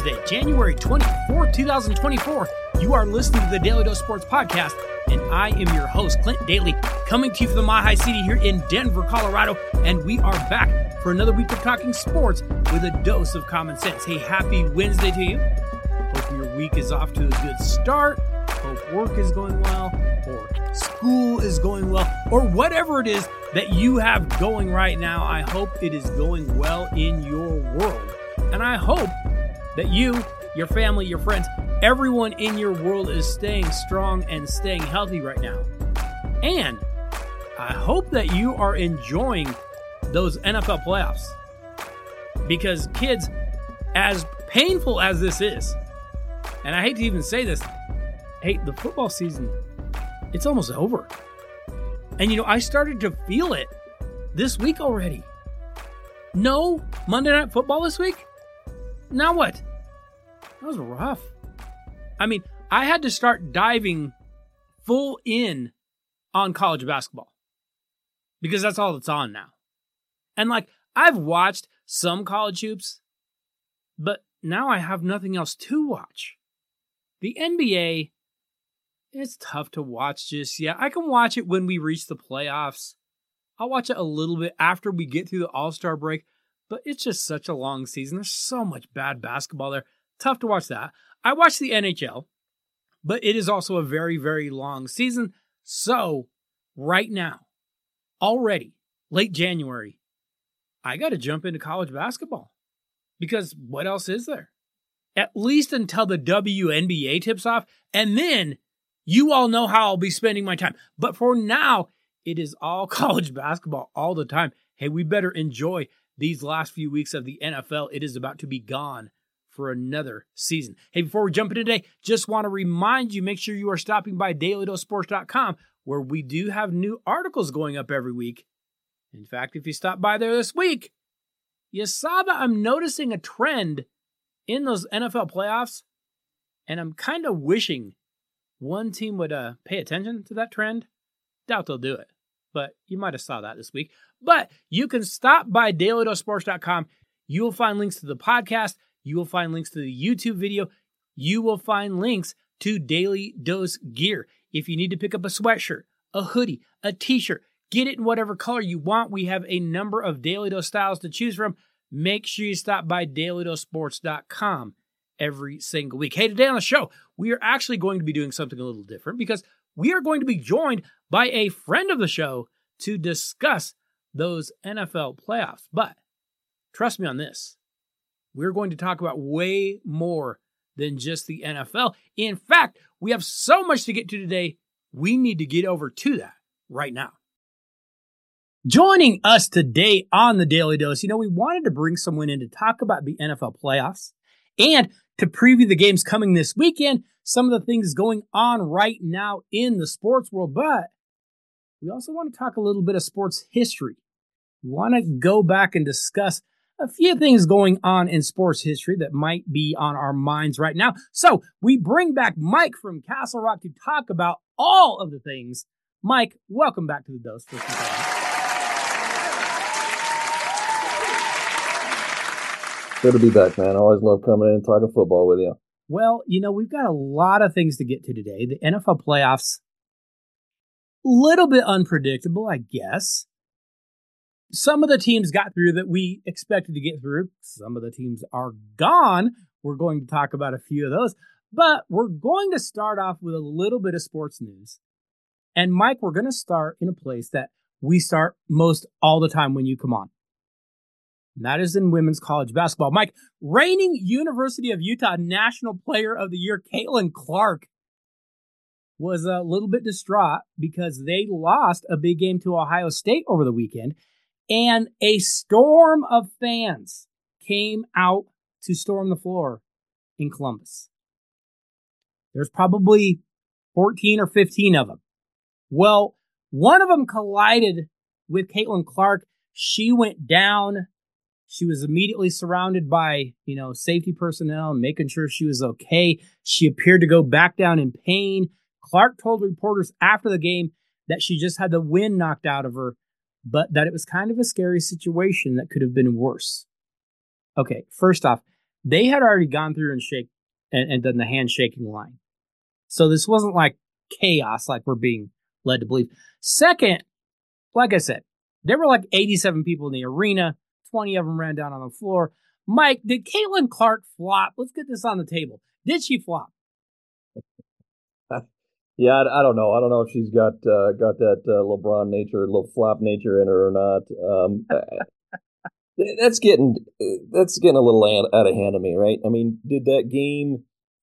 Wednesday, January 24th, 2024. You are listening to the Daily Dose Sports Podcast, and I am your host, Clint Daly, coming to you from the Mile High City here in Denver, Colorado, and we are back for another week of talking sports with a dose of common sense. Hey, happy Wednesday to you. Hope your week is off to a good start. Hope work is going well, or school is going well, or whatever it is that you have going right now. I hope it is going well in your world. And I hope that you, your family, your friends, everyone in your world is staying strong and staying healthy right now. And I hope that you are enjoying those NFL playoffs. Because kids, as painful as this is, and I hate to even say this, hey, the football season, it's almost over. And I started to feel it this week already. No Monday Night Football this week? Now what? That was rough. I mean, I had to start diving full in on college basketball because that's all that's on now. And I've watched some college hoops, but now I have nothing else to watch. The NBA, it's tough to watch just yet. I can watch it when we reach the playoffs. I'll watch it a little bit after we get through the All-Star break, but it's just such a long season. There's so much bad basketball there. Tough to watch that. I watch the NHL, but it is also a very, very long season. So right now, already, late January, I got to jump into college basketball because what else is there? At least until the WNBA tips off, and then you all know how I'll be spending my time. But for now, it is all college basketball all the time. Hey, we better enjoy these last few weeks of the NFL. It is about to be gone for another season. Hey, before we jump in today, just want to remind you, make sure you are stopping by DailyDoseSports.com, where we do have new articles going up every week. In fact, if you stop by there this week, you saw that I'm noticing a trend in those NFL playoffs, and I'm kind of wishing one team would pay attention to that trend. Doubt they'll do it, but you might have saw that this week. But you can stop by DailyDoseSports.com. You will find links to the podcast. You will find links to the YouTube video. You will find links to Daily Dose gear. If you need to pick up a sweatshirt, a hoodie, a t-shirt, get it in whatever color you want. We have a number of Daily Dose styles to choose from. Make sure you stop by DailyDoseSports.com every single week. Hey, today on the show, we are actually going to be doing something a little different because we are going to be joined by a friend of the show to discuss those NFL playoffs. But trust me on this, we're going to talk about way more than just the NFL. In fact, we have so much to get to today, we need to get over to that right now. Joining us today on the Daily Dose, we wanted to bring someone in to talk about the NFL playoffs and to preview the games coming this weekend, some of the things going on right now in the sports world, but we also want to talk a little bit of sports history. We want to go back and discuss a few things going on in sports history that might be on our minds right now. So we bring back Mike from Castle Rock to talk about all of the things. Mike, welcome back to the Dose. Good to be back, man. I always love coming in and talking football with you. Well, we've got a lot of things to get to today. The NFL playoffs, a little bit unpredictable, I guess. Some of the teams got through that we expected to get through. Some of the teams are gone. We're going to talk about a few of those. But we're going to start off with a little bit of sports news. And Mike, we're going to start in a place that we start most all the time when you come on. And that is in women's college basketball. Mike, reigning University of Utah National Player of the Year, Caitlin Clark, was a little bit distraught because they lost a big game to Ohio State over the weekend. And a storm of fans came out to storm the floor in Columbus. There's probably 14 or 15 of them. Well, one of them collided with Caitlin Clark. She went down. She was immediately surrounded by, safety personnel, making sure she was okay. She appeared to go back down in pain. Clark told reporters after the game that she just had the wind knocked out of her, but that it was kind of a scary situation that could have been worse. Okay, first off, they had already gone through and done the handshaking line. So this wasn't like chaos like we're being led to believe. Second, like I said, there were like 87 people in the arena. 20 of them ran down on the floor. Mike, did Caitlin Clark flop? Let's get this on the table. Did she flop? Yeah, I don't know. I don't know if she's got that LeBron nature, little flop nature in her or not. That's getting a little out of hand to me, right? I mean, did that game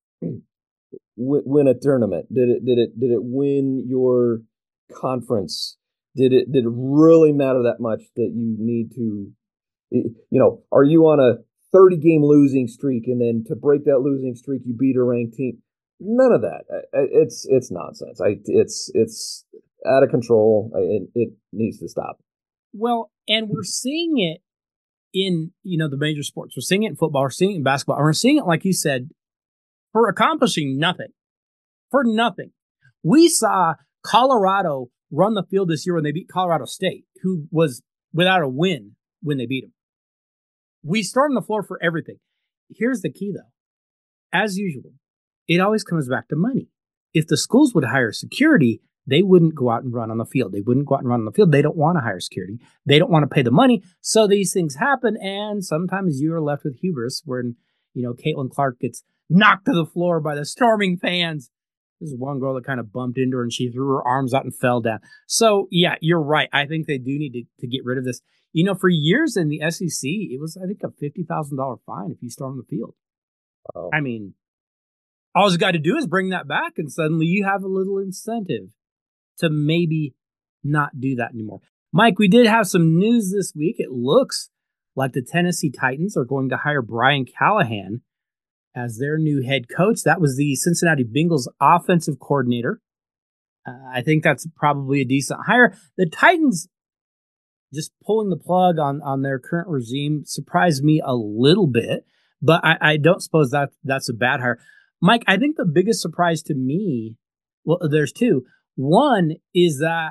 win a tournament? Did it win your conference? Did it really matter that much that you need to, are you on a 30-game losing streak and then to break that losing streak you beat a ranked team? None of that. It's nonsense. It's out of control. It needs to stop. Well, and we're seeing it in the major sports. We're seeing it in football. We're seeing it in basketball. And we're seeing it, like you said, for accomplishing nothing. For nothing. We saw Colorado run the field this year when they beat Colorado State, who was without a win when they beat them. We stormed the floor for everything. Here's the key, though. As usual, it always comes back to money. If the schools would hire security, they wouldn't go out and run on the field. They wouldn't go out and run on the field. They don't want to hire security. They don't want to pay the money. So these things happen, and sometimes you are left with hubris when, Caitlin Clark gets knocked to the floor by the storming fans. There's one girl that kind of bumped into her, and she threw her arms out and fell down. So, yeah, you're right. I think they do need to get rid of this. For years in the SEC, it was, I think, a $50,000 fine if you storm the field. Oh. I mean, all you got to do is bring that back, and suddenly you have a little incentive to maybe not do that anymore. Mike, we did have some news this week. It looks like the Tennessee Titans are going to hire Brian Callahan as their new head coach. That was the Cincinnati Bengals offensive coordinator. I think that's probably a decent hire. The Titans just pulling the plug on their current regime surprised me a little bit, but I don't suppose that's a bad hire. Mike, I think the biggest surprise to me, well, there's two. One is that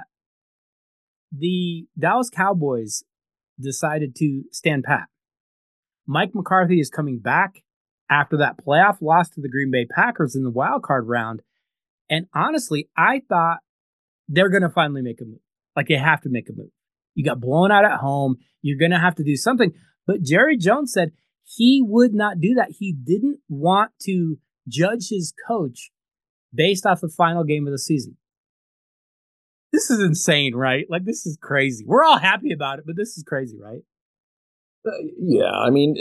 the Dallas Cowboys decided to stand pat. Mike McCarthy is coming back after that playoff loss to the Green Bay Packers in the wild card round. And honestly, I thought they're going to finally make a move. Like, they have to make a move. You got blown out at home. You're going to have to do something. But Jerry Jones said he would not do that. He didn't want to judge his coach based off the final game of the season. This is insane, right? Like, this is crazy. We're all happy about it, but this is crazy, right? Yeah, I mean,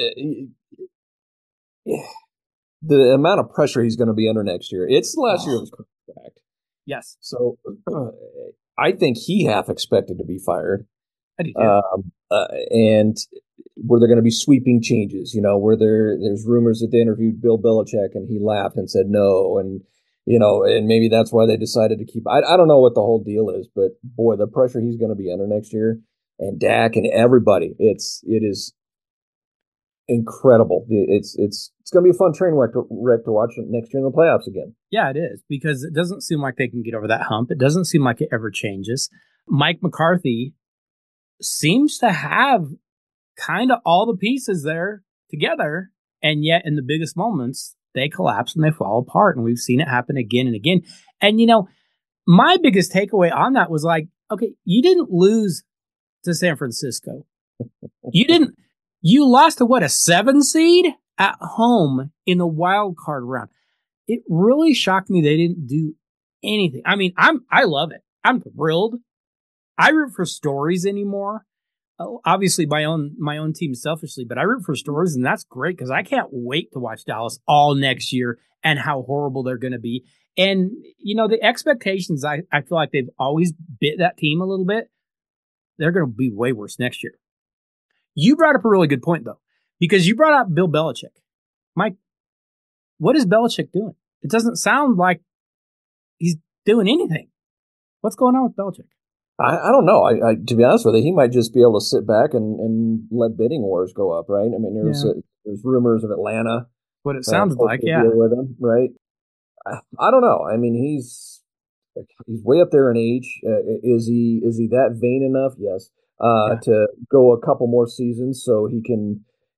the amount of pressure he's going to be under next year. It's the last year of his contract. Yes. So I think he half expected to be fired. I do too. And were there going to be sweeping changes? Where there's rumors that they interviewed Bill Belichick and he laughed and said no, and and maybe that's why they decided to keep. I don't know what the whole deal is, but boy, the pressure he's going to be under next year, and Dak and everybody, it is incredible. It's going to be a fun train wreck to watch next year in the playoffs again. Yeah, it is, because it doesn't seem like they can get over that hump. It doesn't seem like it ever changes. Mike McCarthy seems to have kind of all the pieces there together, and yet in the biggest moments, they collapse and they fall apart, and we've seen it happen again and again. And, my biggest takeaway on that was like, okay, you didn't lose to San Francisco. You lost to a 7 seed at home in the wild card round. It really shocked me they didn't do anything. I mean, I love it. I'm thrilled. I root for stories anymore. Obviously, my own team selfishly, but I root for stories, and that's great because I can't wait to watch Dallas all next year and how horrible they're going to be. And, the expectations, I feel like they've always bit that team a little bit. They're going to be way worse next year. You brought up a really good point, though, because you brought up Bill Belichick. Mike, what is Belichick doing? It doesn't sound like he's doing anything. What's going on with Belichick? I don't know. I to be honest with you, he might just be able to sit back and let bidding wars go up, right? I mean, there's rumors of Atlanta. What it sounds like, yeah. With him, right? I don't know. I mean, he's way up there in age. Is he that vain enough? Yes. To go a couple more seasons so he can.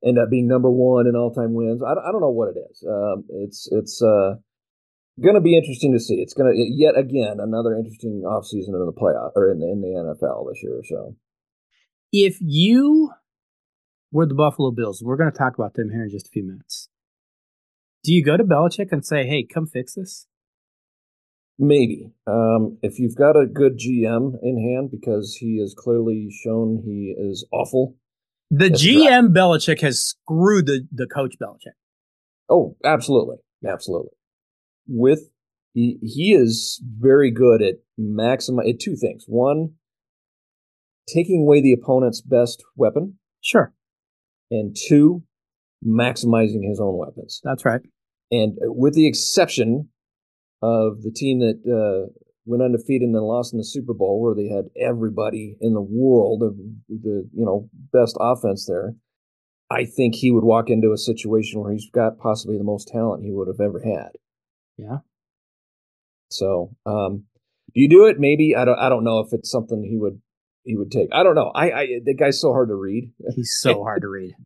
end up being number one in all-time wins. I don't know what it is. It's going to be interesting to see. It's going to yet again another interesting offseason in the playoff or in the NFL this year. So, if you were the Buffalo Bills, we're going to talk about them here in just a few minutes. Do you go to Belichick and say, "Hey, come fix this"? Maybe. If you've got a good GM in hand, because he has clearly shown he is awful. The GM Belichick has screwed the coach Belichick. Oh, absolutely. Absolutely. He is very good at maximizing two things. One, taking away the opponent's best weapon. Sure. And two, maximizing his own weapons. That's right. And with the exception of the team that went undefeated and then lost in the Super Bowl, where they had everybody in the world of the best offense there, I think he would walk into a situation where he's got possibly the most talent he would have ever had. Yeah. So, do you do it? Maybe. I don't know if it's something he would take. I don't know. The guy's so hard to read. He's so hard to read.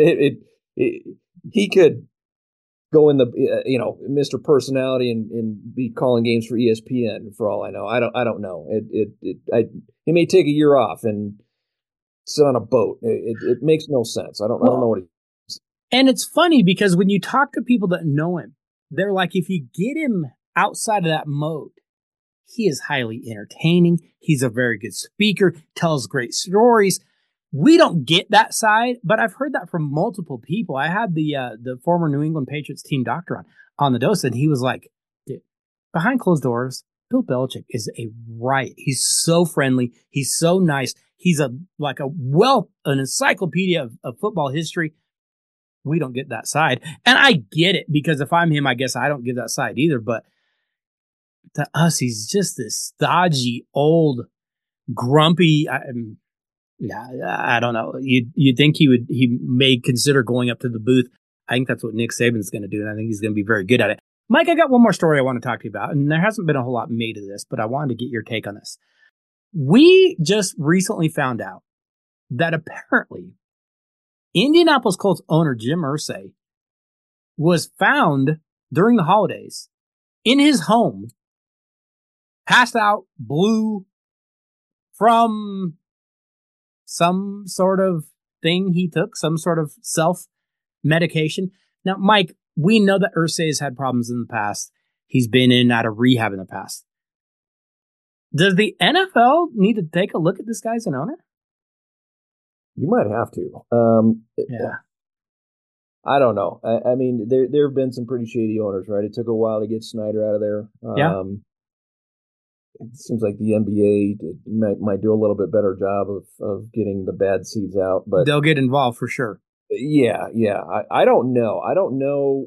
He could go in the Mr. Personality and be calling games for ESPN for all I know. I don't know. He may take a year off and sit on a boat. It makes no sense. I don't know what he. And it's funny because when you talk to people that know him, they're like, if you get him outside of that mode, he is highly entertaining. He's a very good speaker, tells great stories. We don't get that side, but I've heard that from multiple people. I had the former New England Patriots team doctor on the dose, and he was like, dude, behind closed doors, Bill Belichick is a riot. He's so friendly. He's so nice. He's an encyclopedia of football history. We don't get that side. And I get it, because if I'm him, I guess I don't give that side either. But to us, he's just this stodgy, old, grumpy. I don't know. You'd think he may consider going up to the booth. I think that's what Nick Saban's going to do, and I think he's going to be very good at it. Mike, I got one more story I want to talk to you about, and there hasn't been a whole lot made of this, but I wanted to get your take on this. We just recently found out that apparently Indianapolis Colts owner Jim Irsay was found during the holidays in his home, passed out, blue, from some sort of thing he took, some sort of self-medication. Now, Mike, we know that Irsay has had problems in the past. He's been in and out of rehab in the past. Does the NFL need to take a look at this guy as an owner? You might have to. Yeah. I don't know. I mean, there have been some pretty shady owners, right? It took a while to get Snyder out of there. Yeah. It seems like the NBA might do a little bit better job of getting the bad seeds out, but they'll get involved for sure. Yeah. I don't know. I don't know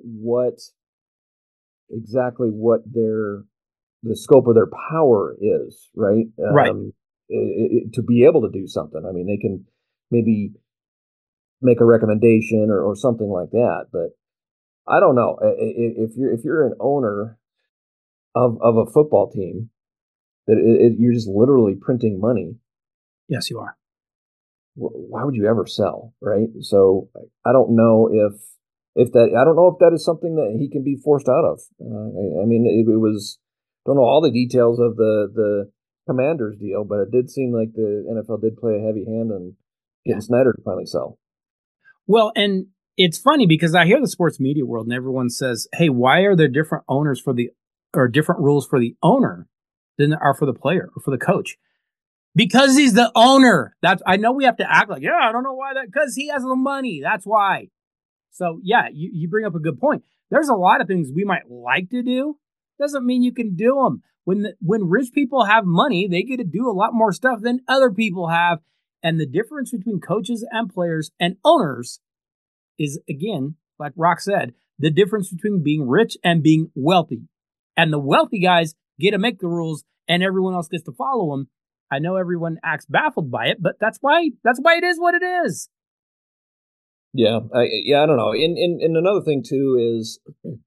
exactly what the scope of their power is, right? Right. To be able to do something. I mean, they can maybe make a recommendation or something like that, but I don't know. If you're an owner of a football team, that you're just literally printing money. Yes, you are. Why would you ever sell, right? So I don't know if that is something that he can be forced out of. I mean, it was, don't know all the details of the Commanders deal, but it did seem like the NFL did play a heavy hand on getting Snyder to finally sell. Well, and it's funny because I hear the sports media world and everyone says, hey, why are there different owners or different rules for the owner than there are for the player or for the coach? Because he's the owner. I know we have to act like, I don't know why because he has the money. That's why. So yeah, you bring up a good point. There's a lot of things we might like to do. Doesn't mean you can do them. When rich people have money, they get to do a lot more stuff than other people have. And the difference between coaches and players and owners is, again, like Rock said, the difference between being rich and being wealthy. And the wealthy guys get to make the rules and everyone else gets to follow them. I know everyone acts baffled by it, but that's why it is what it is. Yeah, I don't know. And another thing too is,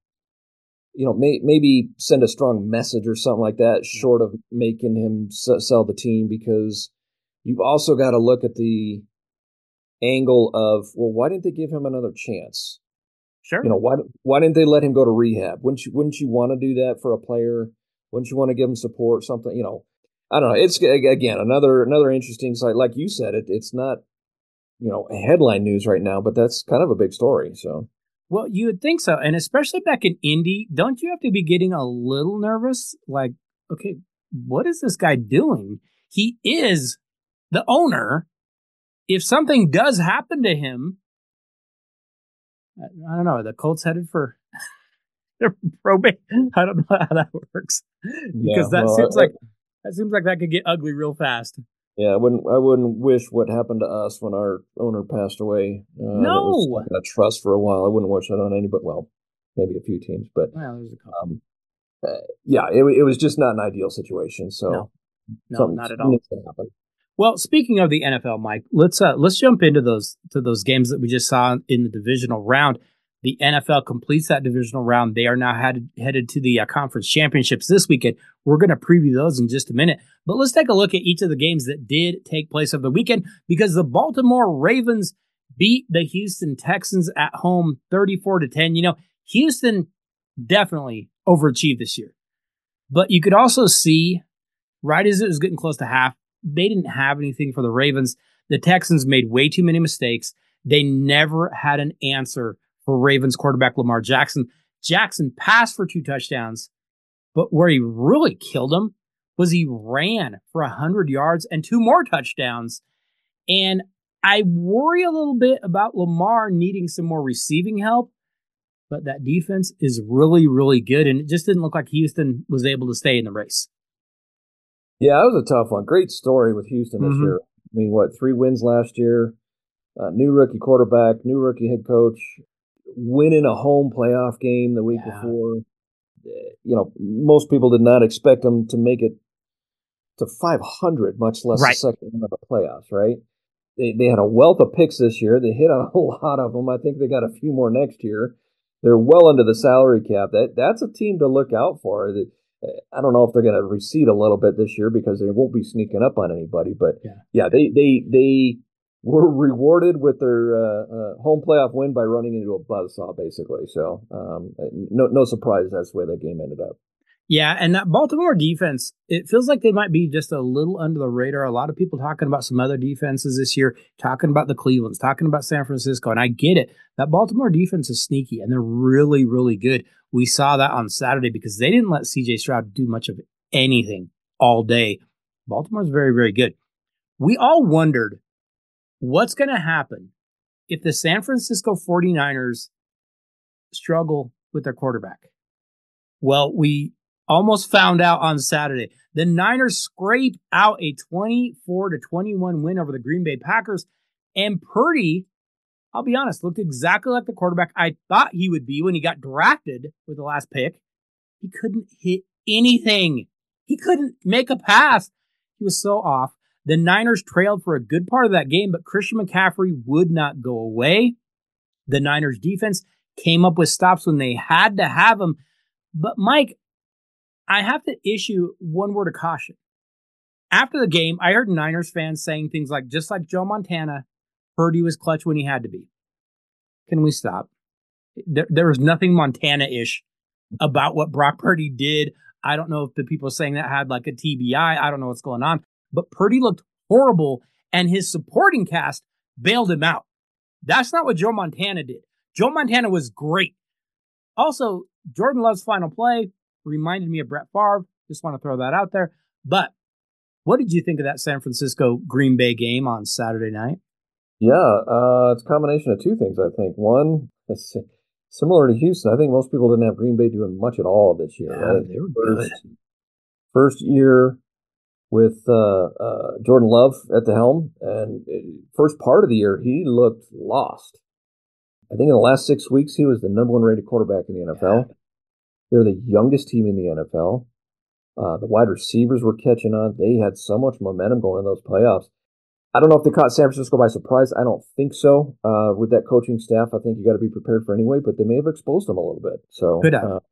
maybe send a strong message or something like that, short of making him sell the team, because you've also got to look at the angle of, well, why didn't they give him another chance? Sure. Why didn't they let him go to rehab? Wouldn't you want to do that for a player? Wouldn't you want to give him support? Something, I don't know. It's again another interesting site. Like you said, it's not headline news right now, but that's kind of a big story. So. Well, you would think so, and especially back in Indy, don't you have to be getting a little nervous? Like, okay, what is this guy doing? He is the owner. If something does happen to him, I don't know. The Colts headed for probate. I don't know how that works because that seems like that could get ugly real fast. Yeah, I wouldn't wish what happened to us when our owner passed away. No, it was a trust for a while. I wouldn't wish that on anybody. Well, maybe a few teams, but there's a couple. It was just not an ideal situation. So no, not at all. Needs to happen. Well, speaking of the NFL, Mike, let's jump into those games that we just saw in the divisional round. The NFL completes that divisional round. They are now headed to the conference championships this weekend. We're going to preview those in just a minute. But let's take a look at each of the games that did take place over the weekend, because the Baltimore Ravens beat the Houston Texans at home 34-10. Houston definitely overachieved this year. But you could also see, right as it was getting close to half, they didn't have anything for the Ravens. The Texans made way too many mistakes. They never had an answer for Ravens quarterback Lamar Jackson. Jackson passed for 2 touchdowns, but where he really killed him was he ran for 100 yards and 2 more touchdowns. And I worry a little bit about Lamar needing some more receiving help, but that defense is really, really good, and it just didn't look like Houston was able to stay in the race. Yeah, that was a tough one. Great story with Houston this year. I mean, 3 wins last year, new rookie quarterback, new rookie head coach, winning a home playoff game the week before. Most people did not expect them to make it to 500, much less the second round of the playoffs, right? They had a wealth of picks this year. They hit on a whole lot of them. I think they got a few more next year. They're well under the salary cap. That's a team to look out for. I don't know if they're going to recede a little bit this year because they won't be sneaking up on anybody. But they were rewarded with their home playoff win by running into a buzzsaw, basically. So no surprise that's the way that game ended up. Yeah, and that Baltimore defense, it feels like they might be just a little under the radar. A lot of people talking about some other defenses this year, talking about the Clevelands, talking about San Francisco, and I get it. That Baltimore defense is sneaky, and they're really, really good. We saw that on Saturday because they didn't let C.J. Stroud do much of anything all day. Baltimore's very, very good. We all wondered what's going to happen if the San Francisco 49ers struggle with their quarterback. Well, we almost found out on Saturday. The Niners scrape out a 24-21 win over the Green Bay Packers, and Purdy, I'll be honest, looked exactly like the quarterback I thought he would be when he got drafted with the last pick. He couldn't hit anything. He couldn't make a pass. He was so off. The Niners trailed for a good part of that game, but Christian McCaffrey would not go away. The Niners defense came up with stops when they had to have them. But Mike, I have to issue one word of caution. After the game, I heard Niners fans saying things like, just like Joe Montana, Purdy was clutch when he had to be. Can we stop? There was nothing Montana-ish about what Brock Purdy did. I don't know if the people saying that had like a TBI. I don't know what's going on. But Purdy looked horrible, and his supporting cast bailed him out. That's not what Joe Montana did. Joe Montana was great. Also, Jordan Love's final play reminded me of Brett Favre. Just want to throw that out there. But what did you think of that San Francisco-Green Bay game on Saturday night? Yeah, it's a combination of 2 things, I think. One, it's similar to Houston. I think most people didn't have Green Bay doing much at all this year. Yeah, right? They were good. First year with Jordan Love at the helm, and first part of the year, he looked lost. I think in the last 6 weeks, he was the number 1 rated quarterback in the NFL. Yeah. They're the youngest team in the NFL. The wide receivers were catching on. They had so much momentum going in those playoffs. I don't know if they caught San Francisco by surprise. I don't think so. With that coaching staff, I think you got to be prepared for anyway, but they may have exposed them a little bit. So good game.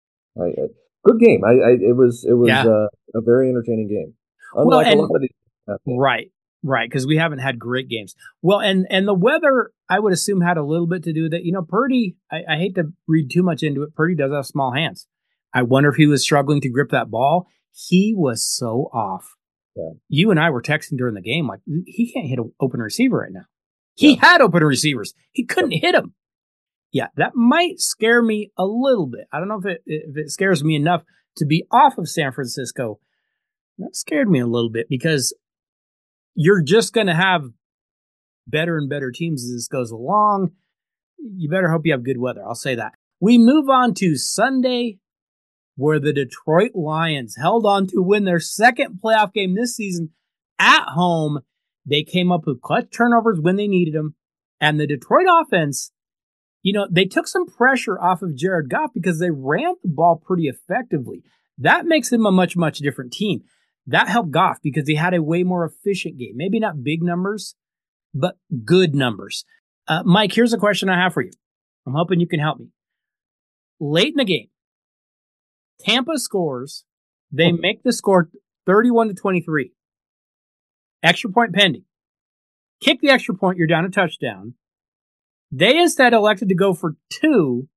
It was a very entertaining game. Unlike a lot of these. Right. Right, because we haven't had great games. Well, and the weather, I would assume, had a little bit to do with it. Purdy, I hate to read too much into it. Purdy does have small hands. I wonder if he was struggling to grip that ball. He was so off. Yeah. You and I were texting during the game, like, he can't hit an open receiver right now. He had open receivers. He couldn't hit them. Yeah, that might scare me a little bit. I don't know if it scares me enough to be off of San Francisco. That scared me a little bit because you're just going to have better and better teams as this goes along. You better hope you have good weather. I'll say that. We move on to Sunday, where the Detroit Lions held on to win their second playoff game this season at home. They came up with clutch turnovers when they needed them. And the Detroit offense, they took some pressure off of Jared Goff because they ran the ball pretty effectively. That makes them a much, much different team. That helped Goff because he had a way more efficient game. Maybe not big numbers, but good numbers. Mike, here's a question I have for you. I'm hoping you can help me. Late in the game, Tampa scores. They make the score 31-23. Extra point pending. Kick the extra point, you're down a touchdown. They instead elected to go for 2.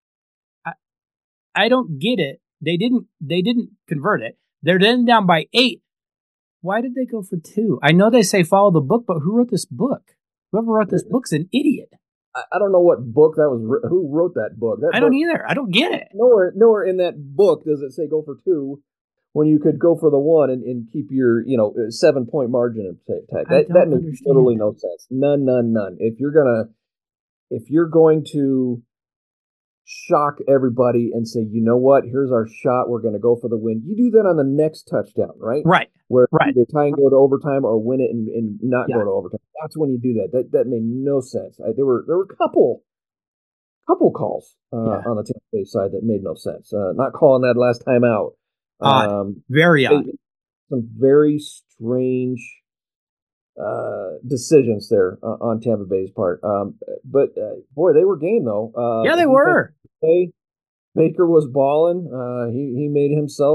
I don't get it. They didn't convert it. They're then down by 8. Why did they go for 2? I know they say follow the book, but who wrote this book? Whoever wrote this book's an idiot. I don't know what book that was. Who wrote that book? I don't either. I don't get it. Nowhere in that book does it say go for 2 when you could go for the 1 and keep your 7-point margin intact. That makes totally no sense. None. If you're going to shock everybody and say, you know what, here's our shot, we're going to go for the win. You do that on the next touchdown, right? Right. Where either tie and go to overtime or win it and not go to overtime. That's when you do that. That made no sense. There were a couple calls on the Tampa Bay side that made no sense. Not calling that last time out. Very odd. Some very strange decisions there on Tampa Bay's part. But boy, they were game though. Yeah, they were. Baker was balling. He made himself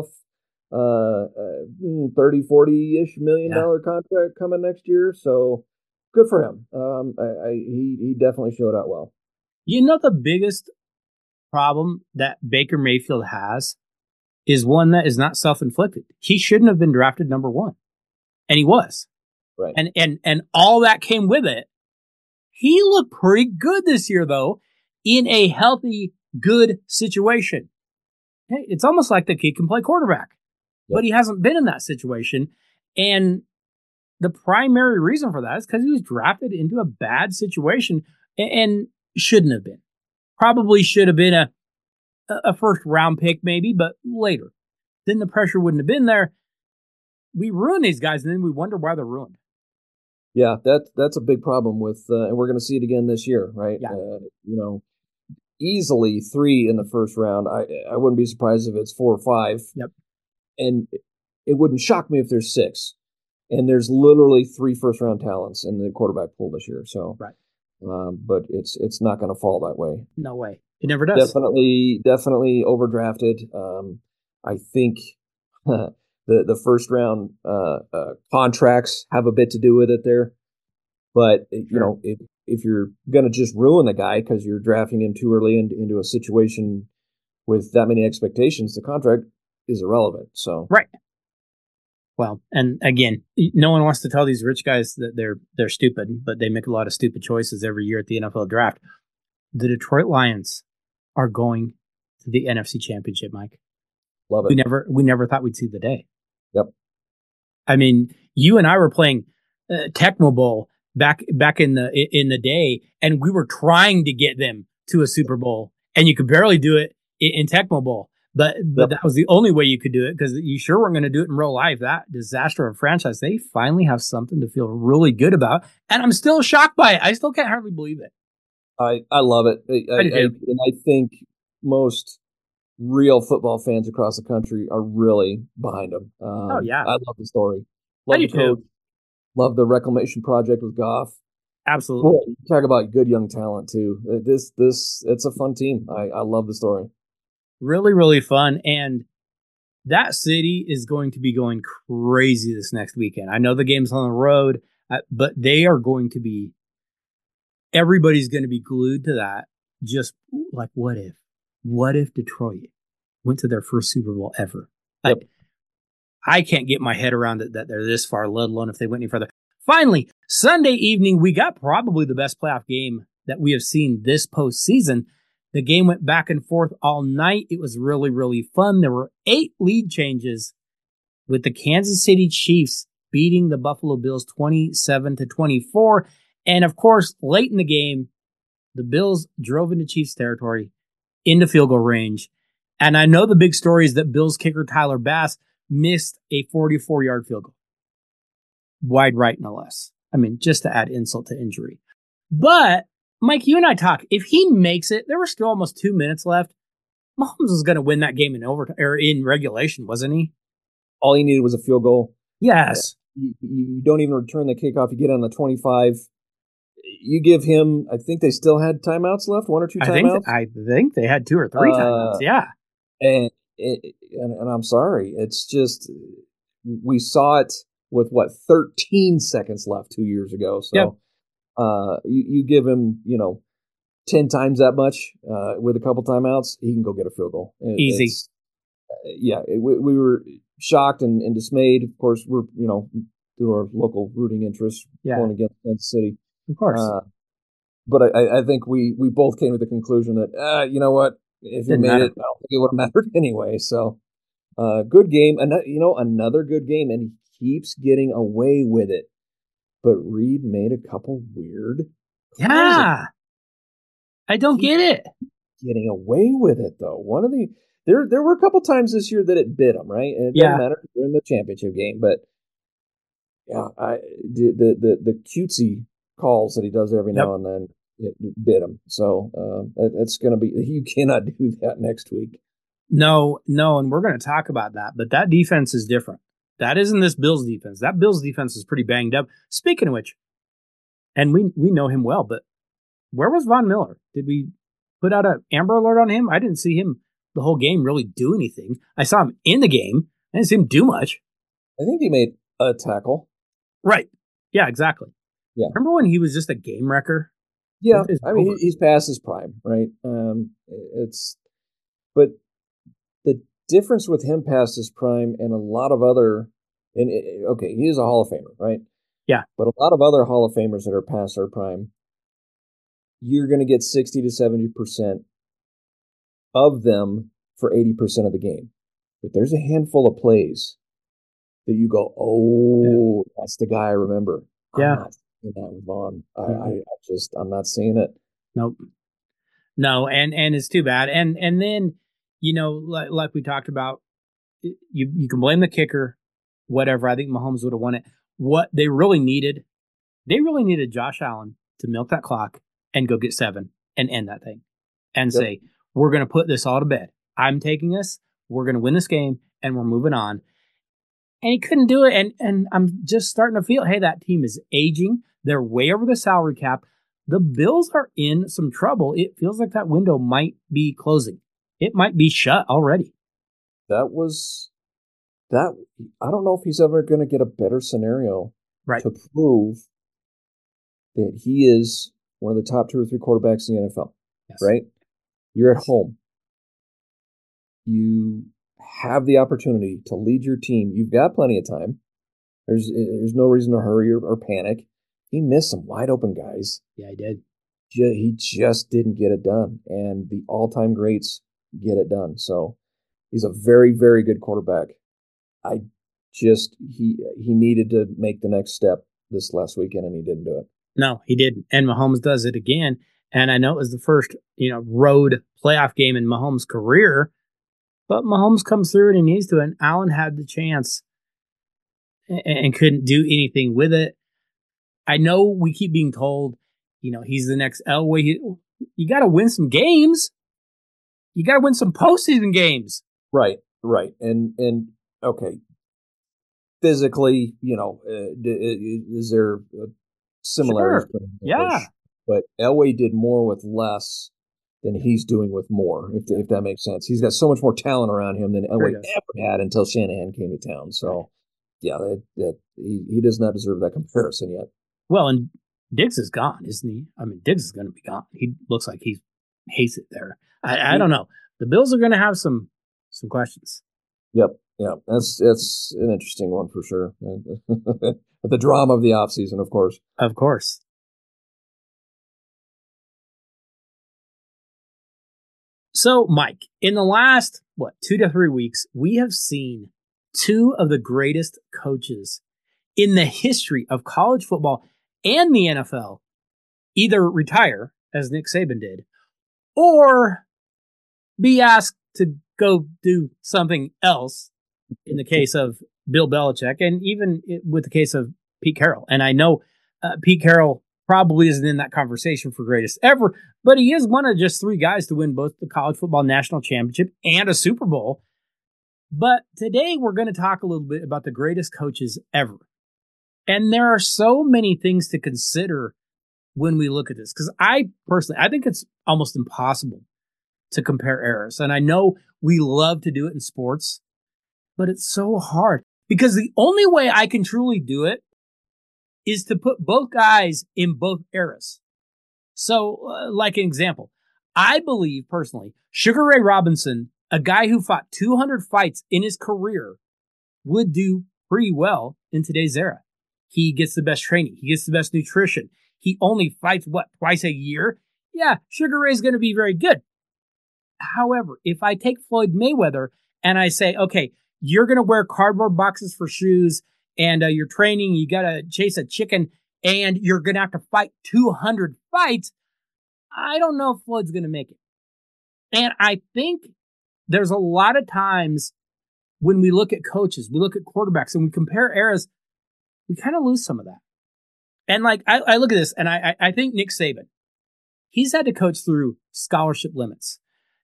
$30, $40-ish million contract coming next year. So good for him. He definitely showed out well. The biggest problem that Baker Mayfield has is one that is not self-inflicted. He shouldn't have been drafted number 1, and he was. Right. And all that came with it. He looked pretty good this year, though, in a healthy, good situation. Hey, it's almost like the kid can play quarterback, but he hasn't been in that situation. And the primary reason for that is because he was drafted into a bad situation and shouldn't have been. Probably should have been a first round pick, maybe, but later. Then the pressure wouldn't have been there. We ruin these guys, and then we wonder why they're ruined. Yeah, that's a big problem with, and we're going to see it again this year, right? Yeah. Easily 3 in the first round. I wouldn't be surprised if it's 4 or 5. Yep. And it wouldn't shock me if there's 6. And there's literally 3 first-round talents in the quarterback pool this year. So, right. But it's not going to fall that way. No way. It never does. Definitely overdrafted. I think the first round contracts have a bit to do with it there. But if you're going to just ruin the guy because you're drafting him too early into a situation with that many expectations, the contract is irrelevant. So right. Well, and again, no one wants to tell these rich guys that they're stupid, but they make a lot of stupid choices every year at the NFL draft. The Detroit Lions are going to the NFC Championship, Mike. Love it. We never thought we'd see the day. Yep. I mean, you and I were playing Tecmo Bowl back in the day, and we were trying to get them to a Super Bowl, and you could barely do it in Tecmo Bowl. But that was the only way you could do it because you sure weren't going to do it in real life. That disaster of a franchise, they finally have something to feel really good about. And I'm still shocked by it. I still can't hardly believe it. I love it. And I think most real football fans across the country are really behind them. Oh, yeah. I love the story. Love the coach. Love the reclamation project with Goff. Absolutely. Boy, talk about good young talent, too. It's a fun team. I love the story. Really, really fun. And that city is going to be going crazy this next weekend. I know the game's on the road. But they are going to be, everybody's going to be glued to that. Just like, what if Detroit went to their first Super Bowl ever? Yep. I can't get my head around it that they're this far, let alone if they went any further. Finally, Sunday evening, we got probably the best playoff game that we have seen this postseason. The game went back and forth all night. It was really, really fun. There were 8 lead changes, with the Kansas City Chiefs beating the Buffalo Bills 27-24. And of course, late in the game, the Bills drove into Chiefs territory, into field goal range. And I know the big story is that Bills kicker Tyler Bass missed a 44-yard field goal. Wide right, no less. I mean, just to add insult to injury. But, Mike, you and I talk. If he makes it, there were still almost 2 minutes left. Mahomes was going to win that game in overtime or in regulation, wasn't he? All he needed was a field goal. Yes. You don't even return the kickoff. You get on the 25. You give him, I think they still had timeouts left, 1 or 2 timeouts. I think they had 2 or 3 timeouts. Yeah. And I'm sorry. It's just, we saw it with 13 seconds left 2 years ago. So yep. You give him, 10 times that much with a couple timeouts, he can go get a field goal. Easy. We were shocked and dismayed. Of course, we're, through our local rooting interests, going against Kansas City. Of course. But I think we both came to the conclusion that, you know what, if you made it, I don't think it would have mattered anyway. So, good game. Another good game, and he keeps getting away with it. But Reed made a couple weird calls. Yeah. I don't get it. Getting away with it, though. There were a couple times this year that it bit him, right? And it doesn't matter if you're in the championship game, but the cutesy calls that he does every now and then, it bit him. So it's going to be, you cannot do that next week. No, and we're going to talk about that, but that defense is different. That isn't this Bills defense. That Bills defense is pretty banged up. Speaking of which, and we know him well, but where was Von Miller? Did we put out an Amber Alert on him? I didn't see him the whole game really do anything. I saw him in the game. I didn't see him do much. I think he made a tackle. Right. Yeah, exactly. Yeah. Remember when he was just a game wrecker? Yeah. I mean, he's past his prime, right? But the difference with him past his prime and a lot of other, he is a Hall of Famer, right? Yeah. But a lot of other Hall of Famers that are past their prime, you're going to get 60 to 70% of them for 80% of the game. But there's a handful of plays that you go, that's the guy I remember. Yeah. I'm not seeing that with Vaughn. I'm not seeing it. Nope. No, and it's too bad. And then, like we talked about, you can blame the kicker, whatever. I think Mahomes would have won it. What they really needed Josh Allen to milk that clock and go get 7 and end that thing and say, we're going to put this all to bed. I'm taking us. We're going to win this game and we're moving on. And he couldn't do it. And I'm just starting to feel, hey, that team is aging. They're way over the salary cap. The Bills are in some trouble. It feels like that window might be closing. It might be shut already. I don't know if he's ever going to get a better scenario to prove that he is one of the top 2 or 3 quarterbacks in the NFL, right? You're at home. You have the opportunity to lead your team. You've got plenty of time. There's no reason to hurry or panic. He missed some wide open guys. Yeah, he did. He just didn't get it done. And the all-time greats get it done. So he's a very, very good quarterback. He needed to make the next step this last weekend, and he didn't do it. No, he didn't. And Mahomes does it again. And I know it was the first, road playoff game in Mahomes' career, but Mahomes comes through and he needs to. And Allen had the chance and couldn't do anything with it. I know we keep being told, he's the next Elway. You got to win some games. You got to win some postseason games. Right. And okay. Physically, is there a similarity? Sure. Yeah. But Elway did more with less than he's doing with more, if that makes sense. He's got so much more talent around him than Elway ever had until Shanahan came to town. So Yeah, he does not deserve that comparison yet. Well, and Diggs is gone, isn't he? I mean, Diggs is going to be gone. He looks like he hates it there. I don't know. The Bills are going to have some questions. Yep. Yeah, that's an interesting one for sure. The drama of the offseason, of course. Of course. So, Mike, in the last, 2 to 3 weeks, we have seen two of the greatest coaches in the history of college football and the NFL either retire, as Nick Saban did, or be asked to go do something else, in the case of Bill Belichick, and even with the case of Pete Carroll. And I know Pete Carroll probably isn't in that conversation for greatest ever, but he is one of just 3 guys to win both the college football national championship and a Super Bowl. But today we're going to talk a little bit about the greatest coaches ever. And there are so many things to consider when we look at this, because I think it's almost impossible to compare eras. And I know we love to do it in sports, but it's so hard because the only way I can truly do it is to put both guys in both eras. So, like an example, I believe personally, Sugar Ray Robinson, a guy who fought 200 fights in his career, would do pretty well in today's era. He gets the best training. He gets the best nutrition. He only fights, twice a year? Yeah, Sugar Ray's going to be very good. However, if I take Floyd Mayweather and I say, okay, you're going to wear cardboard boxes for shoes and you're training, you got to chase a chicken, and you're going to have to fight 200 fights, I don't know if Floyd's going to make it. And I think there's a lot of times when we look at coaches, we look at quarterbacks, and we compare eras, we kind of lose some of that. And like, I look at this, and I think Nick Saban, he's had to coach through scholarship limits,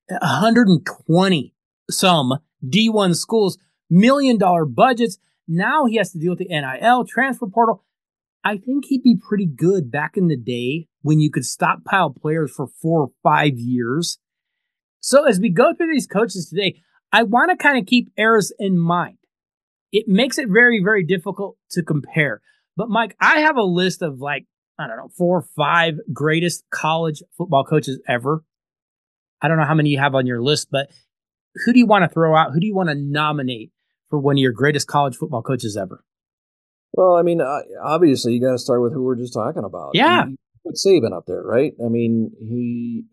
120 some D1 schools, $1 million budgets. Now he has to deal with the NIL, transfer portal. I think he'd be pretty good back in the day when you could stockpile players for 4 or 5 years. So as we go through these coaches today, I want to kind of keep eras in mind. It makes it very, very difficult to compare. But Mike, I have a list of 4 or 5 greatest college football coaches ever. I don't know how many you have on your list, but who do you want to throw out? Who do you want to nominate for one of your greatest college football coaches ever? Well, I mean, obviously, you got to start with who we're just talking about. Yeah. You put Saban up there, right? I mean, he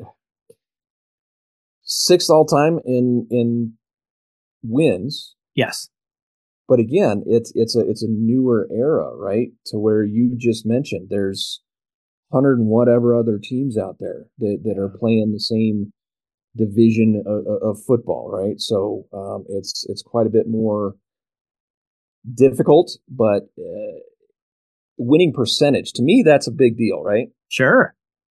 6th all time in wins. Yes. But again, it's a newer era, right? To where you just mentioned there's 100 and whatever other teams out there that are playing the same division of football, right? So it's quite a bit more difficult, but winning percentage, to me, that's a big deal, right? Sure.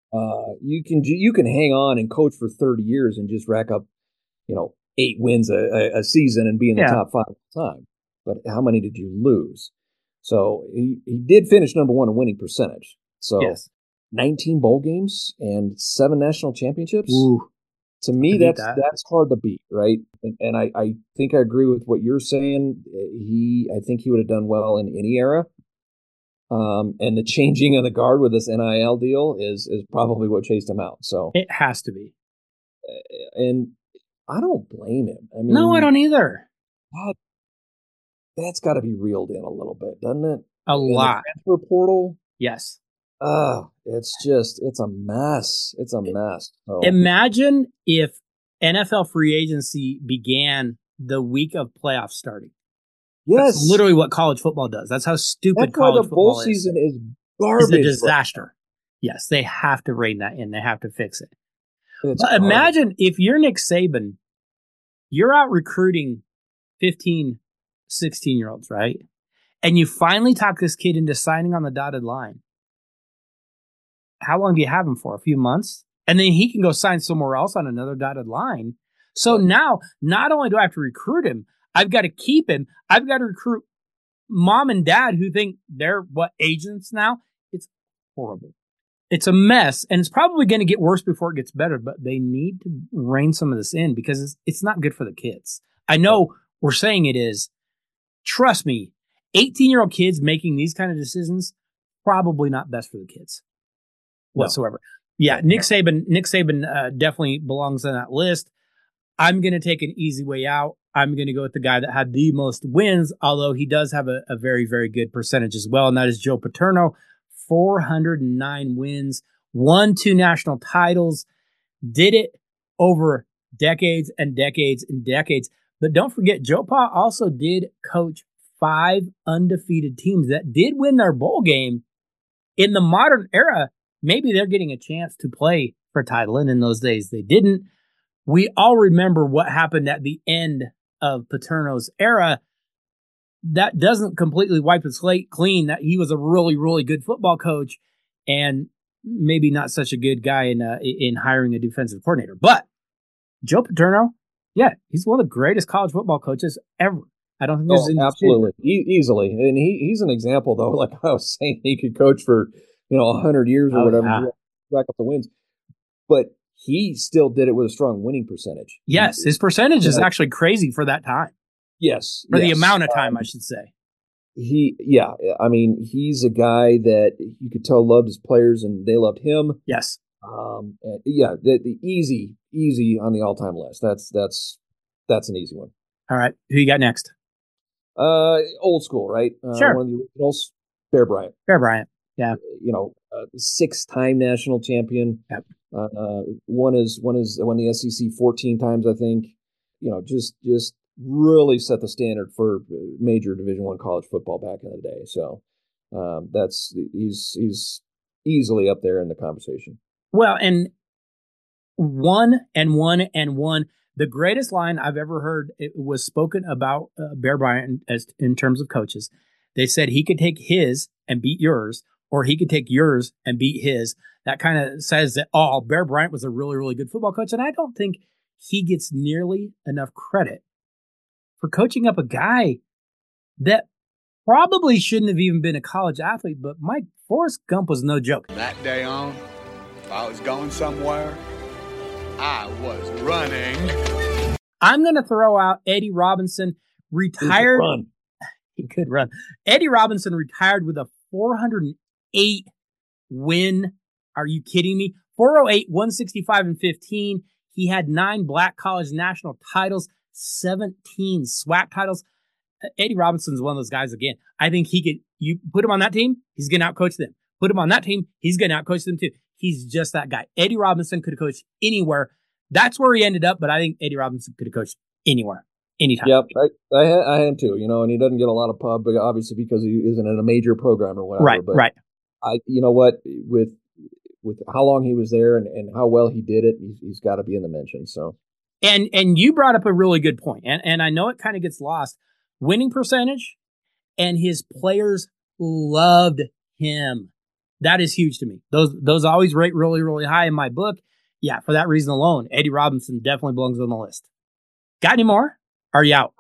You can hang on and coach for 30 years and just rack up, 8 wins a season and be in the top 5 all the time. But how many did you lose? So he did finish number 1 in winning percentage. So yes. 19 bowl games and 7 national championships. Ooh, to me, that's hard to beat, right? And I think I agree with what you're saying. I think he would have done well in any era. And the changing of the guard with this NIL deal is probably what chased him out. So it has to be. And I don't blame him. I mean, no, I don't either. That's got to be reeled in a little bit, doesn't it? A lot. The transfer portal? Yes. It's a mess. It's a mess. So. Imagine if NFL free agency began the week of playoffs starting. Yes. That's literally what college football does. That's how stupid college football is. The bowl season is garbage. It's a disaster. Yes, they have to rein that in. They have to fix it. But imagine if you're Nick Saban, you're out recruiting 15, 16-year-olds, right? And you finally talk this kid into signing on the dotted line. How long do you have him for? A few months? And then he can go sign somewhere else on another dotted line. So now, not only do I have to recruit him, I've got to keep him. I've got to recruit mom and dad who think they're agents now. It's horrible. It's a mess, and it's probably going to get worse before it gets better, but they need to rein some of this in because it's not good for the kids. I know we're saying it is. Trust me, 18-year-old kids making these kind of decisions, probably not best for the kids whatsoever. Yeah, Nick Saban definitely belongs on that list. I'm going to take an easy way out. I'm going to go with the guy that had the most wins, although he does have a very, very good percentage as well, and that is Joe Paterno. 409 wins, won 2 national titles, did it over decades and decades and decades. But don't forget, Joe Pa also did coach 5 undefeated teams that did win their bowl game. In the modern era, maybe they're getting a chance to play for a title, and in those days they didn't. We all remember what happened at the end of Paterno's era. That doesn't completely wipe the slate clean that he was a really, really good football coach and maybe not such a good guy in hiring a defensive coordinator. But Joe Paterno, yeah, he's one of the greatest college football coaches ever. I don't think there's any absolutely easily, and he's an example though. Like I was saying, he could coach for 100 years or whatever, rack up the wins, but he still did it with a strong winning percentage. Yes, his percentage is actually crazy for that time. Yes, for the amount of time, I should say. I mean, he's a guy that you could tell loved his players, and they loved him. Yes. The easy on the all-time list. That's an easy one. All right, who you got next? Old school, right? Sure. One of the originals, Bear Bryant. Bear Bryant, yeah. 6-time national champion. Yep. Won the SEC 14 times, I think. Just really set the standard for major Division I college football back in the day. So he's easily up there in the conversation. Well, and one. The greatest line I've ever heard, it was spoken about Bear Bryant as in terms of coaches. They said he could take his and beat yours, or he could take yours and beat his. That kind of says that, Bear Bryant was a really, really good football coach. And I don't think he gets nearly enough credit for coaching up a guy that probably shouldn't have even been a college athlete. But Mike, Forrest Gump was no joke. From that day on, if I was going somewhere, I was running. I'm going to throw out Eddie Robinson, retired. He could run. Eddie Robinson retired with a 408 win. Are you kidding me? 408, 165, and 15. He had 9 Black College national titles, 17 SWAC titles. Eddie Robinson's one of those guys, again. I think you put him on that team, he's going to outcoach them. Put him on that team, he's going to outcoach them too. He's just that guy. Eddie Robinson could have coached anywhere. That's where he ended up, but I think Eddie Robinson could have coached anywhere, anytime. Yep, I had him too, and he doesn't get a lot of pub, but obviously because he isn't in a major program or whatever. Right. You know what, with how long he was there and how well he did it, he's got to be in the mention. So, and you brought up a really good point, and I know it kind of gets lost. Winning percentage, and his players loved him. That is huge to me. Those always rate really, really high in my book. Yeah, for that reason alone, Eddie Robinson definitely belongs on the list. Got any more? Are you out?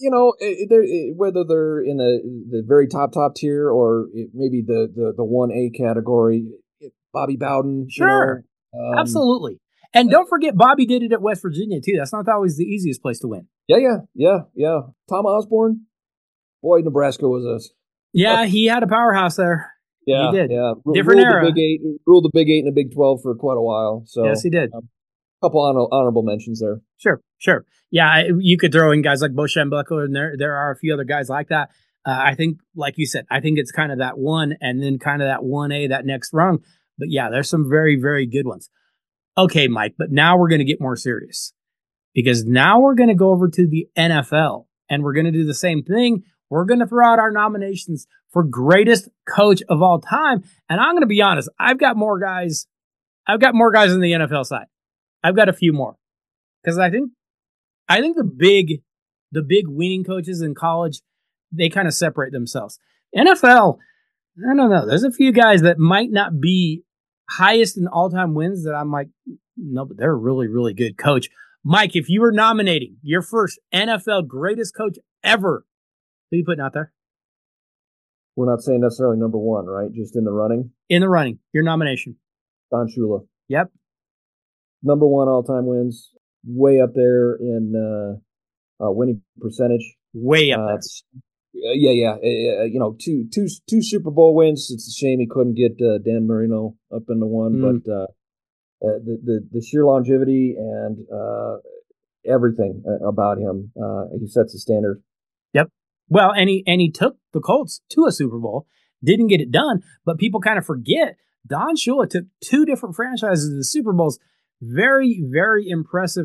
Whether they're in the very top tier or maybe the 1A category, Bobby Bowden. Sure, absolutely. And don't forget, Bobby did it at West Virginia too. That's not always the easiest place to win. Yeah. Tom Osborne, boy, Nebraska was a. Yeah, he had a powerhouse there. Yeah, he did. Yeah. Different era. Ruled the Big 8 and the Big 12 for quite a while. So yes, he did. A couple honorable mentions there. Sure. Yeah, you could throw in guys like Bo Schembechler, and there are a few other guys like that. I think, like you said, I think it's kind of that one, and then kind of that 1A, that next rung. But yeah, there's some very, very good ones. Okay, Mike, but now we're going to get more serious, because now we're going to go over to the NFL, and we're going to do the same thing. We're going to throw out our nominations for greatest coach of all time. And I'm going to be honest, I've got more guys on the NFL side. I've got a few more, because I think the big winning coaches in college, they kind of separate themselves. NFL, I don't know. There's a few guys that might not be highest in all-time wins that I'm like, no, but they're a really, really good coach. Mike, if you were nominating your first NFL greatest coach ever, who are you putting out there? We're not saying necessarily number one, right? Just in the running? In the running. Your nomination. Don Shula. Yep. Number one all-time wins. Way up there in winning percentage. Way up there. Yeah. Two Super Bowl wins. It's a shame he couldn't get Dan Marino up into one, but the sheer longevity and everything about him, he sets the standard. Yep. Well, and he took the Colts to a Super Bowl, didn't get it done, but people kind of forget Don Shula took two different franchises to the Super Bowls. Very, very impressive.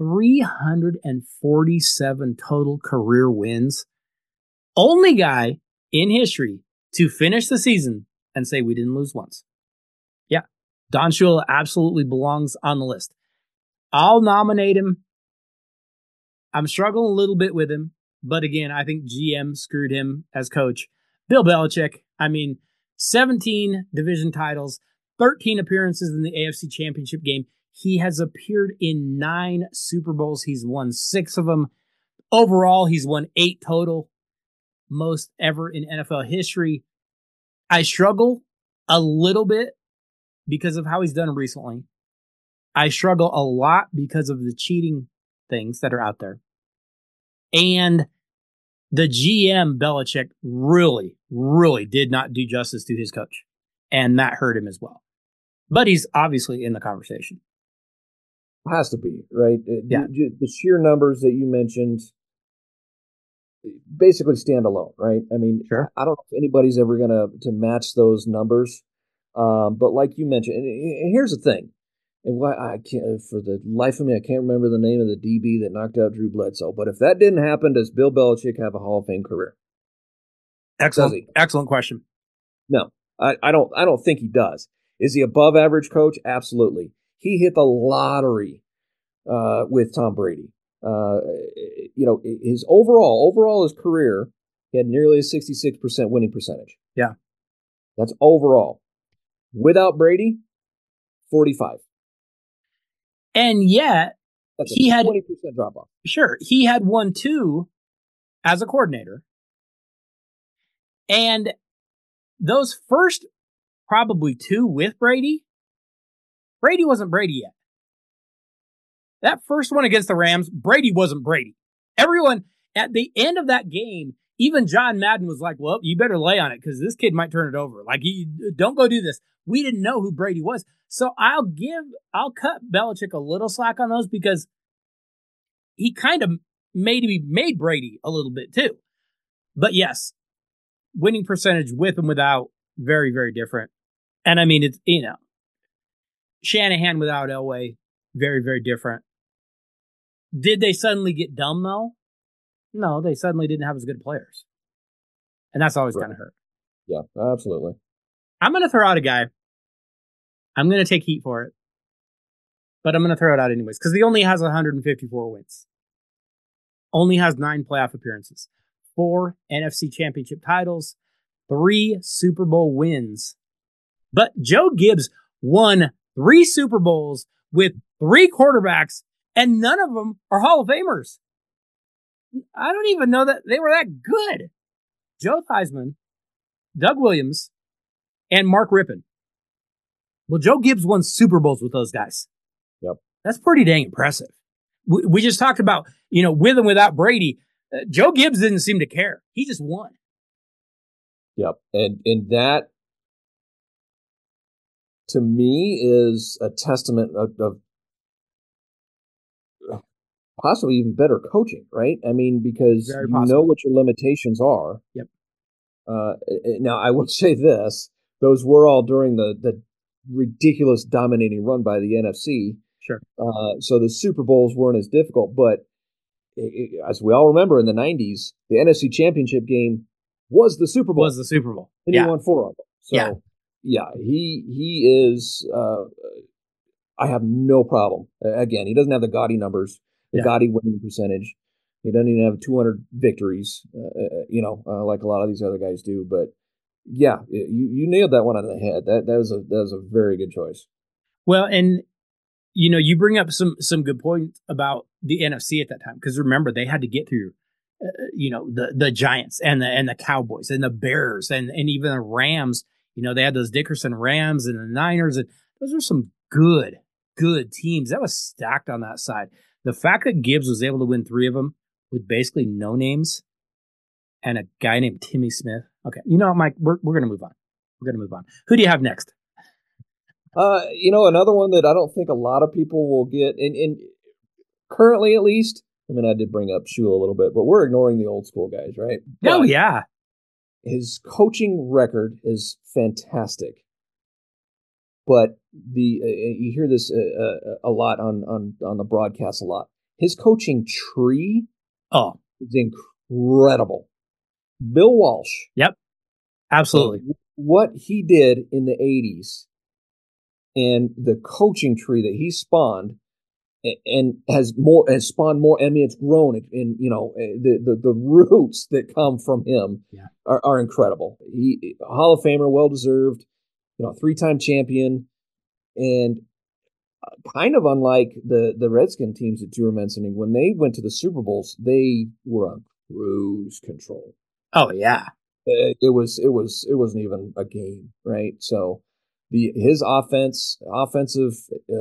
347 total career wins. Only guy in history to finish the season and say we didn't lose once. Yeah, Don Shula absolutely belongs on the list. I'll nominate him. I'm struggling a little bit with him, but again, I think GM screwed him as coach. Bill Belichick, 17 division titles, 13 appearances in the AFC Championship game. He has appeared in 9 Super Bowls. He's won 6 of them. Overall, he's won 8 total, most ever in NFL history. I struggle a little bit because of how he's done recently. I struggle a lot because of the cheating things that are out there. And the GM, Belichick, really, really did not do justice to his coach. And that hurt him as well. But he's obviously in the conversation. Has to be, right? Yeah. The sheer numbers that you mentioned basically stand alone, right? Sure. I don't know if anybody's ever going to match those numbers. But like you mentioned, and here's the thing. And why I can't, for the life of me, I can't remember the name of the DB that knocked out Drew Bledsoe. But if that didn't happen, does Bill Belichick have a Hall of Fame career? Excellent question. No, I don't think he does. Is he above average coach? Absolutely. He hit the lottery with Tom Brady. His overall his career, he had nearly a 66% winning percentage. Yeah, that's overall. Without Brady, 45. And yet, that's he had 20% drop off. Sure, he had 1-2 as a coordinator. And those first probably 2 with Brady wasn't Brady yet. That first one against the Rams, Brady wasn't Brady. Everyone at the end of that game, even John Madden was like, well, you better lay on it because this kid might turn it over. Like, don't go do this. We didn't know who Brady was. So I'll cut Belichick a little slack on those because he kind of made Brady a little bit too. But yes, winning percentage with and without, very, very different. And it's, Shanahan without Elway, very, very different. Did they suddenly get dumb though? No, they suddenly didn't have as good players. And that's always kind of hurt. Yeah, absolutely. I'm going to throw out a guy. I'm going to take heat for it. But I'm going to throw it out anyways because he only has 154 wins. Only has 9 playoff appearances. 4 NFC Championship titles. 3 Super Bowl wins. But Joe Gibbs won 3 Super Bowls with 3 quarterbacks, and none of them are Hall of Famers. I don't even know that they were that good. Joe Theismann, Doug Williams, and Mark Rippon. Well, Joe Gibbs won Super Bowls with those guys. Yep. That's pretty dang impressive. We just talked about, with and without Brady, Joe Gibbs didn't seem to care. He just won. Yep. And that, to me, is a testament of possibly even better coaching, right? Because you know what your limitations are. Yep. Now, I will say this. Those were all during the ridiculous dominating run by the NFC. Sure. So the Super Bowls weren't as difficult. But as we all remember, in the 90s, the NFC Championship game was the Super Bowl. And he won 4 of them. So, he is... I have no problem. Again, he doesn't have the gaudy numbers, gaudy winning percentage. He doesn't even have 200 victories, like a lot of these other guys do. But yeah, you nailed that one on the head. That was a very good choice. Well, and you bring up some good points about the NFC at that time because remember they had to get through, the Giants and the Cowboys and the Bears and even the Rams. They had those Dickerson Rams and the Niners, and those are some good teams. That was stacked on that side. The fact that Gibbs was able to win 3 of them with basically no names, and a guy named Timmy Smith. Okay. You know what, Mike? We're going to move on. We're going to move on. Who do you have next? Another one that I don't think a lot of people will get, and currently at least, I mean, I did bring up Shula a little bit, but we're ignoring the old school guys, right? Oh, yeah. His coaching record is fantastic. But you hear this a lot on the broadcast a lot. His coaching tree is incredible. Bill Walsh. Yep. Absolutely. What he did in the 80s and the coaching tree that he spawned and has spawned more. I mean, it's grown, and the roots that come from him are incredible. He Hall of Famer, well deserved. 3-time champion, and kind of unlike the Redskin teams that you were mentioning. When they went to the Super Bowls, they were on cruise control. Oh yeah, it wasn't even a game, right? So his offensive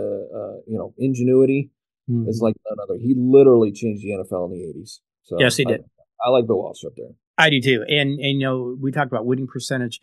ingenuity is like none other. He literally changed the NFL in the 80s. So yes, he did. I like Bill Walsh up there. I do too. And we talked about winning percentage.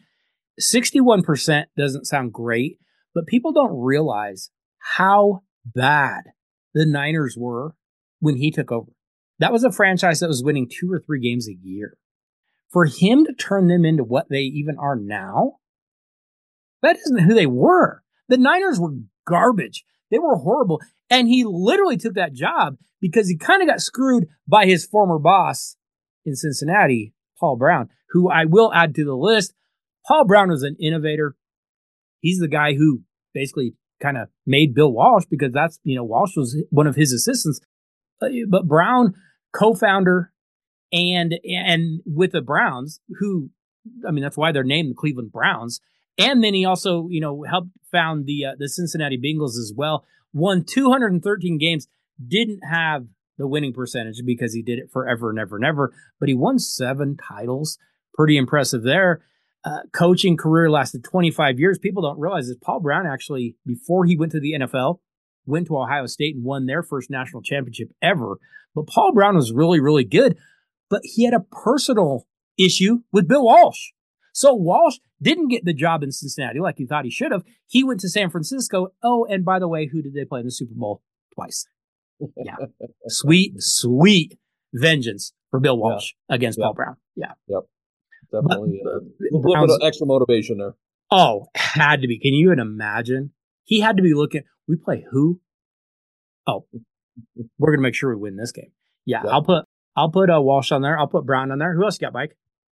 61% doesn't sound great, but people don't realize how bad the Niners were when he took over. That was a franchise that was winning 2 or 3 games a year. For him to turn them into what they even are now, that isn't who they were. The Niners were garbage. They were horrible. And he literally took that job because he kind of got screwed by his former boss in Cincinnati, Paul Brown, who I will add to the list. Paul Brown was an innovator. He's the guy who basically kind of made Bill Walsh, because that's, Walsh was one of his assistants. But Brown, co-founder, and with the Browns, who, I mean, that's why they're named the Cleveland Browns. And then he also, helped found the Cincinnati Bengals as well. Won 213 games, didn't have the winning percentage because he did it forever and ever and ever, but he won 7 titles. Pretty impressive there. Coaching career lasted 25 years. People don't realize that Paul Brown actually, before he went to the NFL, went to Ohio State and won their first national championship ever. But Paul Brown was really, really good. But he had a personal issue with Bill Walsh. So Walsh didn't get the job in Cincinnati like he thought he should have. He went to San Francisco. Oh, and by the way, who did they play in the Super Bowl? Twice. Yeah. Sweet vengeance for Bill Walsh against Paul Brown. Yeah. Yep. Definitely a little bit of extra motivation there. Oh, had to be. Can you even imagine? He had to be looking. We play who? Oh, we're gonna make sure we win this game. Yeah, yep. I'll put Walsh on there. I'll put Brown on there. Who else you got, Mike?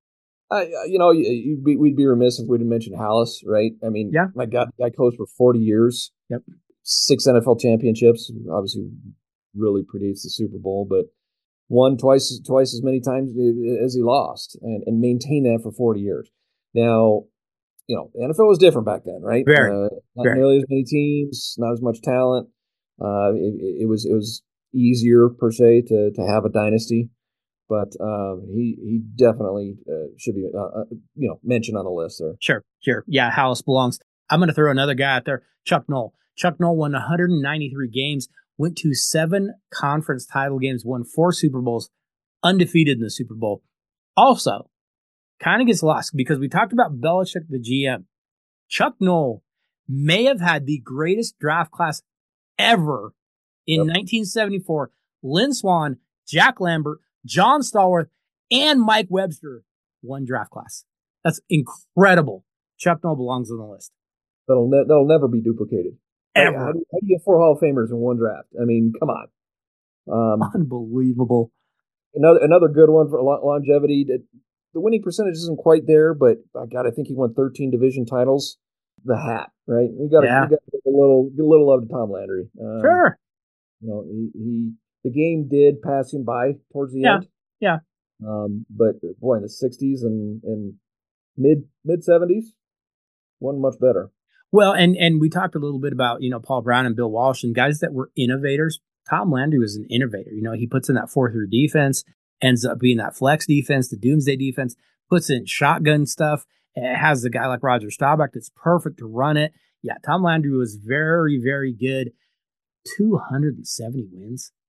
We'd be remiss if we didn't mention Hallis, right? I mean, my God, the guy coached for 40 years. Yep. 6 NFL championships. Obviously, really predates the Super Bowl, but won twice as many times as he lost, and maintained that for 40 years. Now, the NFL was different back then, right? Very. Nearly as many teams, not as much talent. It was easier per se to have a dynasty, but he definitely should be mentioned on the list there. Sure. Yeah, Hallis belongs. I'm going to throw another guy out there, Chuck Noll. Chuck Noll won 193 games. Went to 7 conference title games, won 4 Super Bowls, undefeated in the Super Bowl. Also, kind of gets lost because we talked about Belichick, the GM. Chuck Noll may have had the greatest draft class ever in 1974. Lynn Swann, Jack Lambert, John Stallworth, and Mike Webster won draft class. That's incredible. Chuck Noll belongs on the list. That'll never be duplicated. Ever. How do you get 4 Hall of Famers in one draft? I mean, come on. Unbelievable. Another good one for longevity. The winning percentage isn't quite there, but I think he won 13 division titles. The hat, right? You got to give a little love to Tom Landry. Sure. The game did pass him by towards the end. Yeah. But boy, in the 60s and mid 70s, wasn't much better. Well, and we talked a little bit about, Paul Brown and Bill Walsh and guys that were innovators. Tom Landry was an innovator. He puts in that 4-3 defense, ends up being that flex defense, the doomsday defense, puts in shotgun stuff. It has a guy like Roger Staubach that's perfect to run it. Yeah, Tom Landry was very, very good. 270 wins.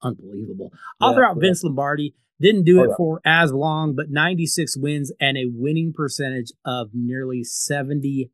unbelievable. I'll throw out Vince Lombardi. Didn't do it for as long, but 96 wins and a winning percentage of nearly 75%.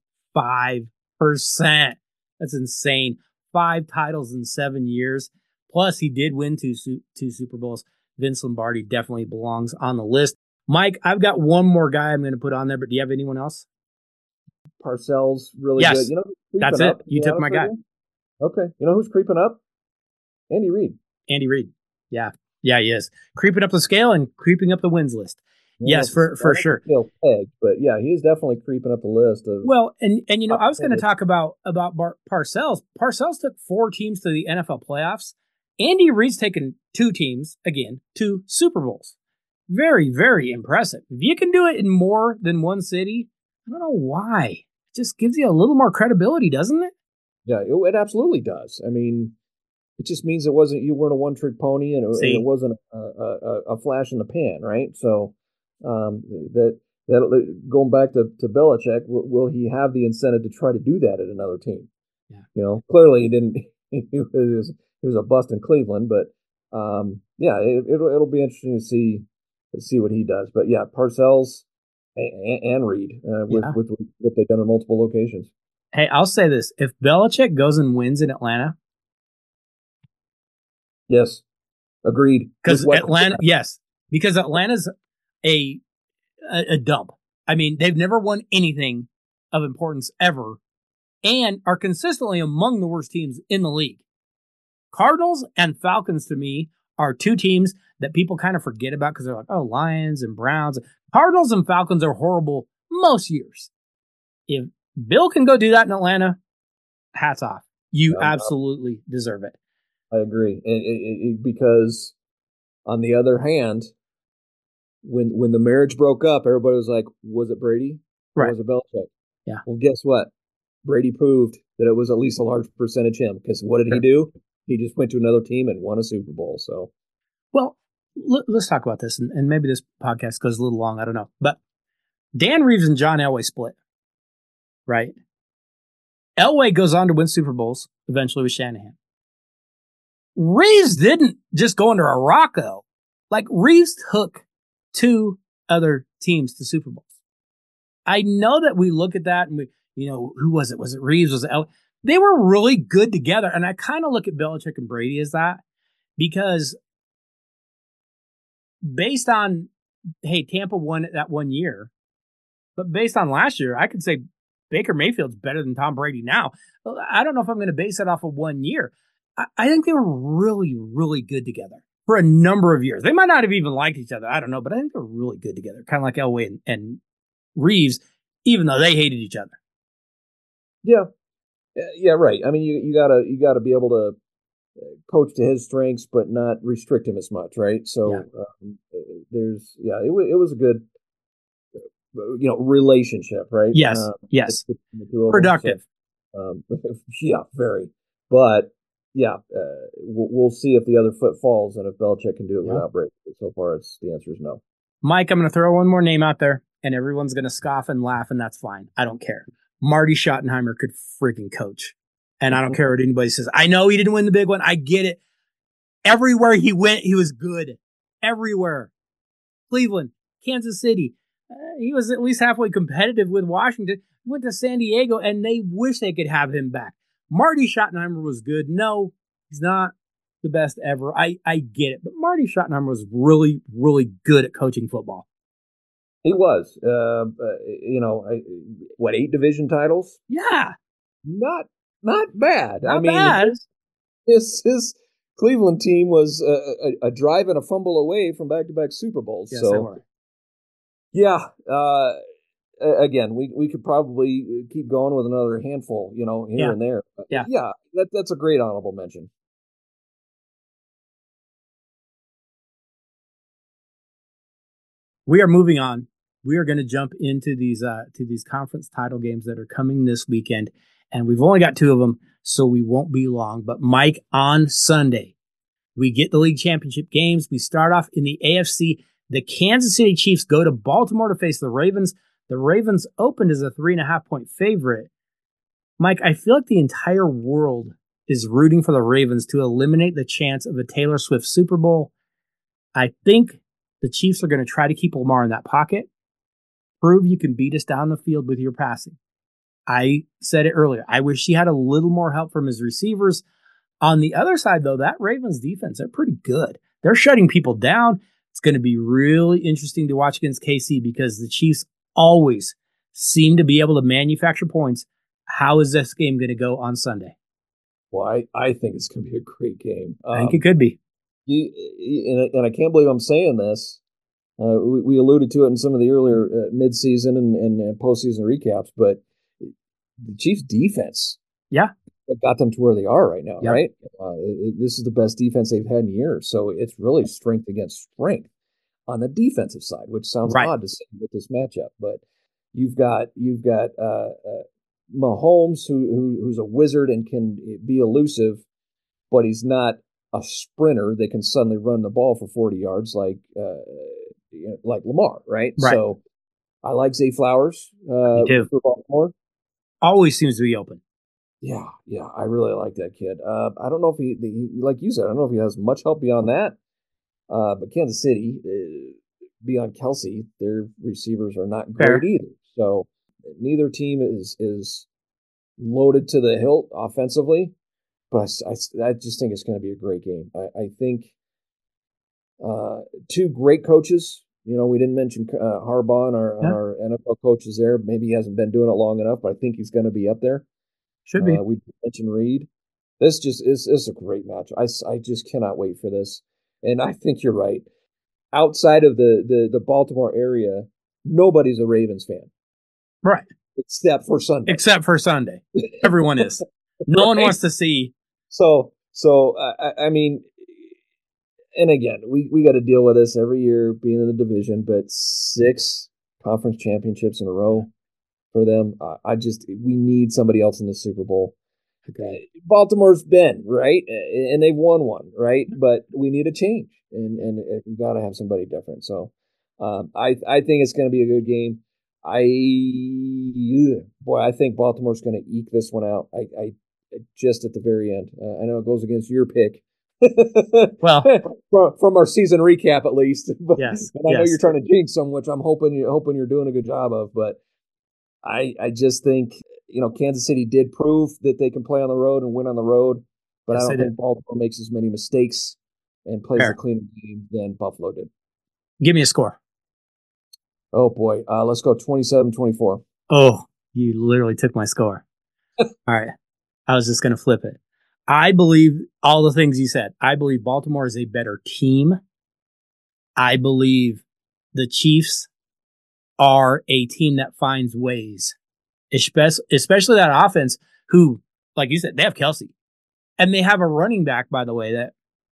That's insane. 5 titles in 7 years. Plus, he did win two Super Bowls. Vince Lombardi definitely belongs on the list. Mike, I've got one more guy I'm going to put on there, but do you have anyone else? Parcells, really good. You know, that's it. You took my guy. Okay. You know who's creeping up? Andy Reid. Andy Reid. Yeah. Yeah, he is. Creeping up the scale and creeping up the wins list. Yes, for sure. But yeah, he is definitely creeping up the list of. Well, and you know, I was going to talk about Parcells. Parcells took 4 teams to the NFL playoffs. Andy Reid's taken 2 teams, again, to Super Bowls. Very, very impressive. If you can do it in more than one city, I don't know why. It just gives you a little more credibility, doesn't it? Yeah, it absolutely does. I mean, it just means you weren't a one-trick pony, and it wasn't a flash in the pan, right? So that going back to Belichick, will he have the incentive to try to do that at another team? Yeah. You know, clearly he didn't. He was a bust in Cleveland, but yeah, it'll be interesting to see what he does. But yeah, Parcells and Reid with what they've done in multiple locations. Hey, I'll say this: if Belichick goes and wins in Atlanta. Yes, agreed. Because because Atlanta's a dump. I mean, they've never won anything of importance ever, and are consistently among the worst teams in the league. Cardinals and Falcons, to me, are 2 teams that people kind of forget about because they're like, oh, Lions and Browns. Cardinals and Falcons are horrible most years. If Bill can go do that in Atlanta, hats off. You absolutely deserve it. I agree, because on the other hand, when the marriage broke up, everybody was like, "Was it Brady? Or was it Belichick?" Yeah. Well, guess what? Brady proved that it was at least a large percentage him. Because what did he do? He just went to another team and won a Super Bowl. So, well, let's talk about this, and maybe this podcast goes a little long. I don't know, but Dan Reeves and John Elway split, right? Elway goes on to win Super Bowls eventually with Shanahan. Reeves didn't just go under a rock, though. Like, Reeves took 2 other teams to Super Bowls. I know that we look at that and who was it? Was it Reeves? Was it Elway? They were really good together. And I kind of look at Belichick and Brady as that because based on, hey, Tampa won it that one year, but based on last year, I could say Baker Mayfield's better than Tom Brady now. I don't know if I'm going to base that off of 1 year. I think they were really, really good together for a number of years. They might not have even liked each other. I don't know, but I think they're really good together. Kind of like Elway and Reeves, even though they hated each other. Yeah. Yeah, right. I mean, you gotta be able to coach to his strengths, but not restrict him as much, right? So it was a good, relationship, right? Yes, productive. So, yeah, very. But yeah, we'll see if the other foot falls and if Belichick can do it without Brady. So far, the answer is no. Mike, I'm going to throw one more name out there, and everyone's going to scoff and laugh, and that's fine. I don't care. Marty Schottenheimer could freaking coach. And I don't care what anybody says. I know he didn't win the big one. I get it. Everywhere he went, he was good. Everywhere. Cleveland, Kansas City. He was at least halfway competitive with Washington. Went to San Diego, and they wish they could have him back. Marty Schottenheimer was good. No, he's not the best ever. I get it. But Marty Schottenheimer was really, really good at coaching football. He was. 8 division titles? Yeah. Not bad. Not bad. His Cleveland team was a drive and a fumble away from back-to-back Super Bowls. Yes, so, they were. Yeah. Again, we could probably keep going with another handful, here and there. But yeah, that's a great honorable mention. We are moving on. We are going to jump into these conference title games that are coming this weekend, and we've only got 2 of them, so we won't be long. But Mike, on Sunday, we get the league championship games. We start off in the AFC. The Kansas City Chiefs go to Baltimore to face the Ravens. The Ravens opened as a 3.5-point favorite. Mike, I feel like the entire world is rooting for the Ravens to eliminate the chance of a Taylor Swift Super Bowl. I think the Chiefs are going to try to keep Lamar in that pocket. Prove you can beat us down the field with your passing. I said it earlier. I wish he had a little more help from his receivers. On the other side, though, that Ravens defense, they're pretty good. They're shutting people down. It's going to be really interesting to watch against KC because the Chiefs always seem to be able to manufacture points. How is this game going to go on Sunday? Well, I think it's going to be a great game. I think it could be. And I can't believe I'm saying this. We alluded to it in some of the earlier midseason and postseason recaps, but the Chiefs' defense, got them to where they are right now, right? This is the best defense they've had in years, so it's really strength against strength on the defensive side, which sounds odd to say with this matchup, but you've got Mahomes, who's a wizard and can be elusive, but he's not a sprinter that can suddenly run the ball for 40 yards like Lamar, right? So I like Zay Flowers for Baltimore. Always seems to be open. Yeah, I really like that kid. I don't know if he, like you said, I don't know if he has much help beyond that. But Kansas City, beyond Kelsey, their receivers are not great either. So neither team is loaded to the hilt offensively. But I just think it's going to be a great game. I think two great coaches. We didn't mention Harbaugh and our NFL coaches there. Maybe he hasn't been doing it long enough, but I think he's going to be up there. Should be. We mentioned Reed. This just is a great match. I just cannot wait for this. And I think you're right. Outside of the Baltimore area, nobody's a Ravens fan. Right. Except for Sunday. Everyone is. No one wants to see. So I mean, and again, we got to deal with this every year being in the division, but 6 conference championships in a row for them. We need somebody else in the Super Bowl. Okay. Baltimore's been, right? And they've won one, right? But we need a change, and we got to have somebody different. So I think it's going to be a good game. I think Baltimore's going to eke this one out. I just at the very end. I know it goes against your pick. Well, from our season recap at least. But, yes. And I know you're trying to jinx them, which I'm hoping you're doing a good job of. But I just think Kansas City did prove that they can play on the road and win on the road. But I don't think Baltimore makes as many mistakes and plays a cleaner game than Buffalo did. Give me a score. Oh boy, let's go 27-24. Oh, you literally took my score. All right, I was just going to flip it. I believe all the things you said. I believe Baltimore is a better team. I believe the Chiefs are a team that finds ways, especially that offense who, like you said, they have Kelsey. And they have a running back, by the way, that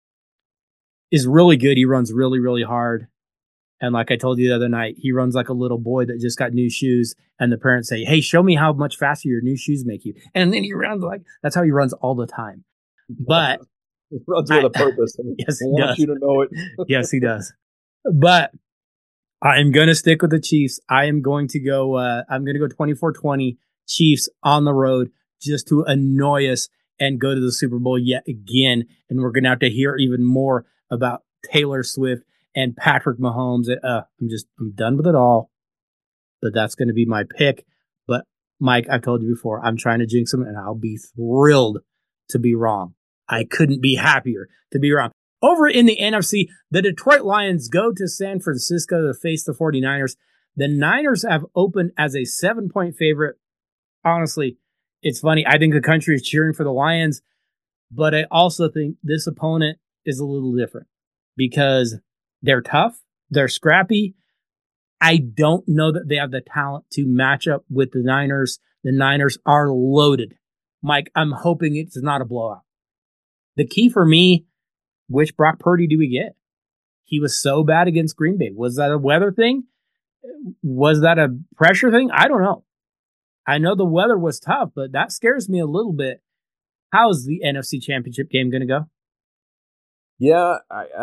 is really good. He runs really, really hard. And like I told you the other night, he runs like a little boy that just got new shoes. And the parents say, hey, show me how much faster your new shoes make you. And then he runs that's how he runs all the time. But he runs with a purpose. Yes, he wants does. You to know it. Yes, he does. But I'm going to stick with the Chiefs. I'm going to go 24-20 Chiefs on the road just to annoy us and go to the Super Bowl yet again. And we're going to have to hear even more about Taylor Swift and Patrick Mahomes. I'm done with it all. But that's going to be my pick. But Mike, I've told you before, I'm trying to jinx him, and I'll be thrilled to be wrong. I couldn't be happier to be wrong. Over in the NFC, the Detroit Lions go to San Francisco to face the 49ers. The Niners have opened as a 7-point favorite. Honestly, it's funny. I think the country is cheering for the Lions, but I also think this opponent is a little different because they're tough. They're scrappy. I don't know that they have the talent to match up with the Niners. The Niners are loaded. Mike, I'm hoping it's not a blowout. The key for me, which Brock Purdy do we get? He was so bad against Green Bay. Was that a weather thing? Was that a pressure thing? I don't know. I know the weather was tough, but that scares me a little bit. How's the NFC Championship game going to go? Yeah,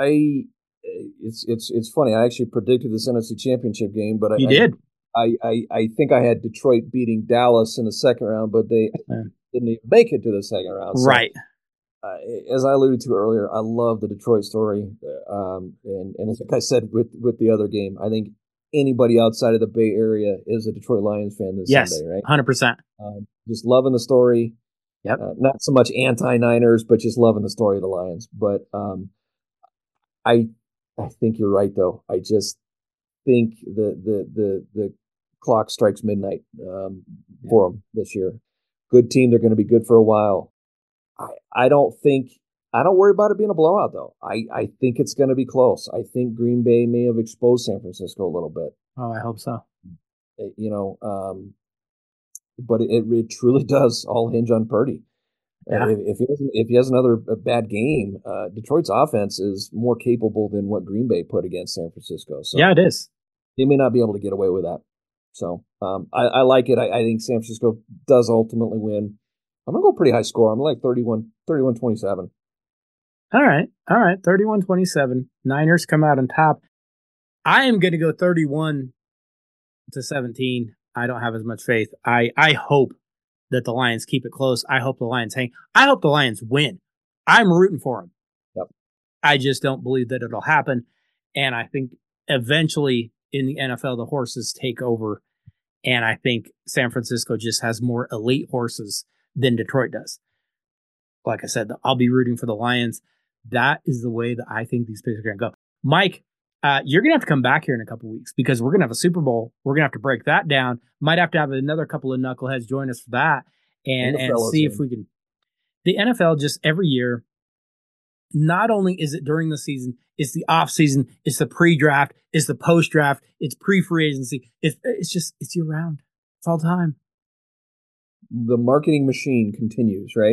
it's funny. I actually predicted this NFC Championship game, but you did. I think I had Detroit beating Dallas in the second round, but they didn't even make it to the second round. So right. as I alluded to earlier, I love the Detroit story. And like I said with the other game, I think anybody outside of the Bay Area is a Detroit Lions fan this Sunday, right? 100%. Just loving the story. Yep. Not so much anti-Niners, but just loving the story of the Lions. But I think you're right, though. I just think the clock strikes midnight for them this year. Good team. They're going to be good for a while. I don't worry about it being a blowout, though. I think it's going to be close. I think Green Bay may have exposed San Francisco a little bit. Oh, I hope so. But it truly does all hinge on Purdy. Yeah. If he has another bad game, Detroit's offense is more capable than what Green Bay put against San Francisco. So yeah, it is. They may not be able to get away with that. So I like it. I think San Francisco does ultimately win. I'm going to go pretty high score. I'm like 31-27. All right. 31-27. Niners come out on top. I am going to go 31-17. I don't have as much faith. I hope that the Lions keep it close. I hope the Lions hang. I hope the Lions win. I'm rooting for them. Yep. I just don't believe that it'll happen. And I think eventually in the NFL, the horses take over. And I think San Francisco just has more elite horses than Detroit does. Like I said, I'll be rooting for the Lions. That is the way that I think these picks are going to go. Mike, you're going to have to come back here in a couple weeks because we're going to have a Super Bowl. We're going to have to break that down. Might have to have another couple of knuckleheads join us for that and see if we can. The NFL just every year, not only is it during the season, it's the off season, it's the pre-draft, it's the post-draft, it's pre-free agency. It's year round. It's all time. The marketing machine continues, right?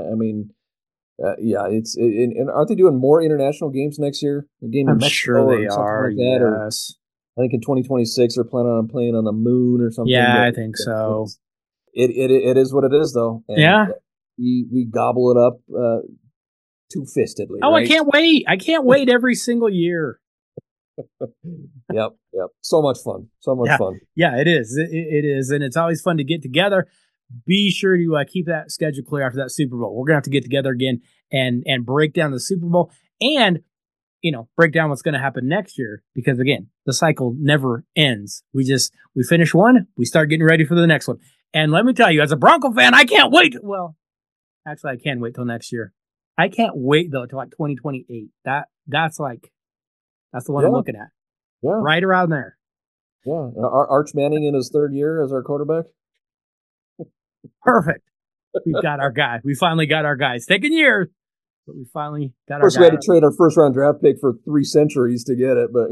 And aren't they doing more international games next year? A game in I'm Mexico sure they or something are. like that, Yes. I think in 2026 they're planning on playing on the moon or something. Yeah, I think so. It is what it is, though. And yeah, we gobble it up two-fistedly. Oh, right? I can't wait! I can't wait every single year. Yep. So much fun. Fun. Yeah, it is. It is, and it's always fun to get together. Be sure to keep that schedule clear after that Super Bowl. We're gonna have to get together again and break down the Super Bowl and break down what's going to happen next year because again, the cycle never ends. We finish one, we start getting ready for the next one. And let me tell you, as a Bronco fan, I can't wait. Well, actually, I can wait till next year. I can't wait though till like 2028. That's the one I'm looking at. Yeah, right around there. Yeah, Arch Manning in his third year as our quarterback. Perfect. We've got our guy. We finally got our guy. It's taken years, but we finally got our guy. Of course, we had to trade our first-round draft pick for 3 centuries to get it, but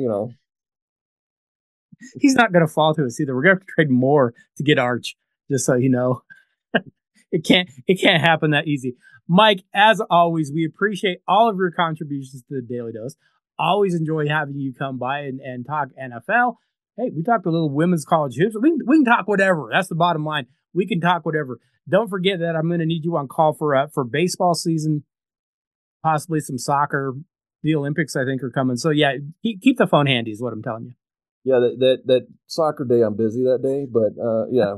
he's not going to fall to us either. We're going to have to trade more to get Arch, just so you know. It can't happen that easy. Mike, as always, we appreciate all of your contributions to the Daily Dose. Always enjoy having you come by and talk NFL. Hey, we talked a little women's college hoops. We can talk whatever. That's the bottom line. We can talk whatever. Don't forget that I'm going to need you on call for baseball season, possibly some soccer. The Olympics, I think, are coming. So, yeah, keep the phone handy is what I'm telling you. Yeah, that soccer day, I'm busy that day. But, yeah,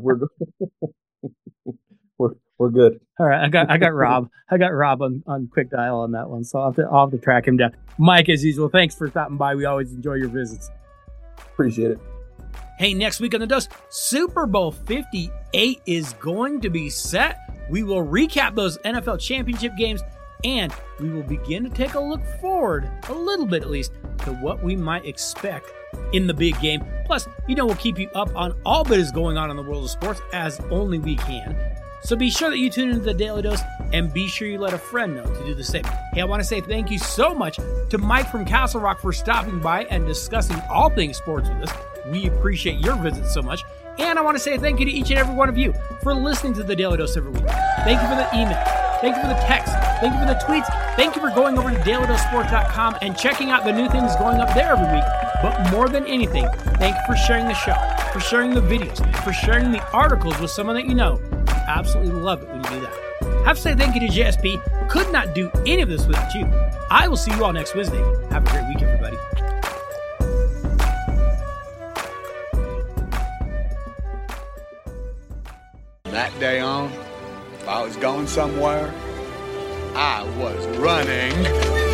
we're good. All right, I got Rob. I got Rob on quick dial on that one, so I'll have to track him down. Mike, as usual, thanks for stopping by. We always enjoy your visits. Appreciate it. Hey, next week on The Dose, Super Bowl 58 is going to be set. We will recap those NFL championship games, and we will begin to take a look forward, a little bit at least, to what we might expect in the big game. Plus, we'll keep you up on all that is going on in the world of sports as only we can. So be sure that you tune into the Daily Dose and be sure you let a friend know to do the same. Hey, I want to say thank you so much to Mike from Castle Rock for stopping by and discussing all things sports with us. We appreciate your visit so much. And I want to say thank you to each and every one of you for listening to the Daily Dose every week. Thank you for the email. Thank you for the text. Thank you for the tweets. Thank you for going over to DailyDoseSports.com and checking out the new things going up there every week. But more than anything, thank you for sharing the show, for sharing the videos, for sharing the articles with someone that you know. Absolutely love it when you do that. Have to say thank you to JSP. Could not do any of this without you. I will see you all next Wednesday. Have a great week, everybody. That day on, if I was going somewhere, I was running.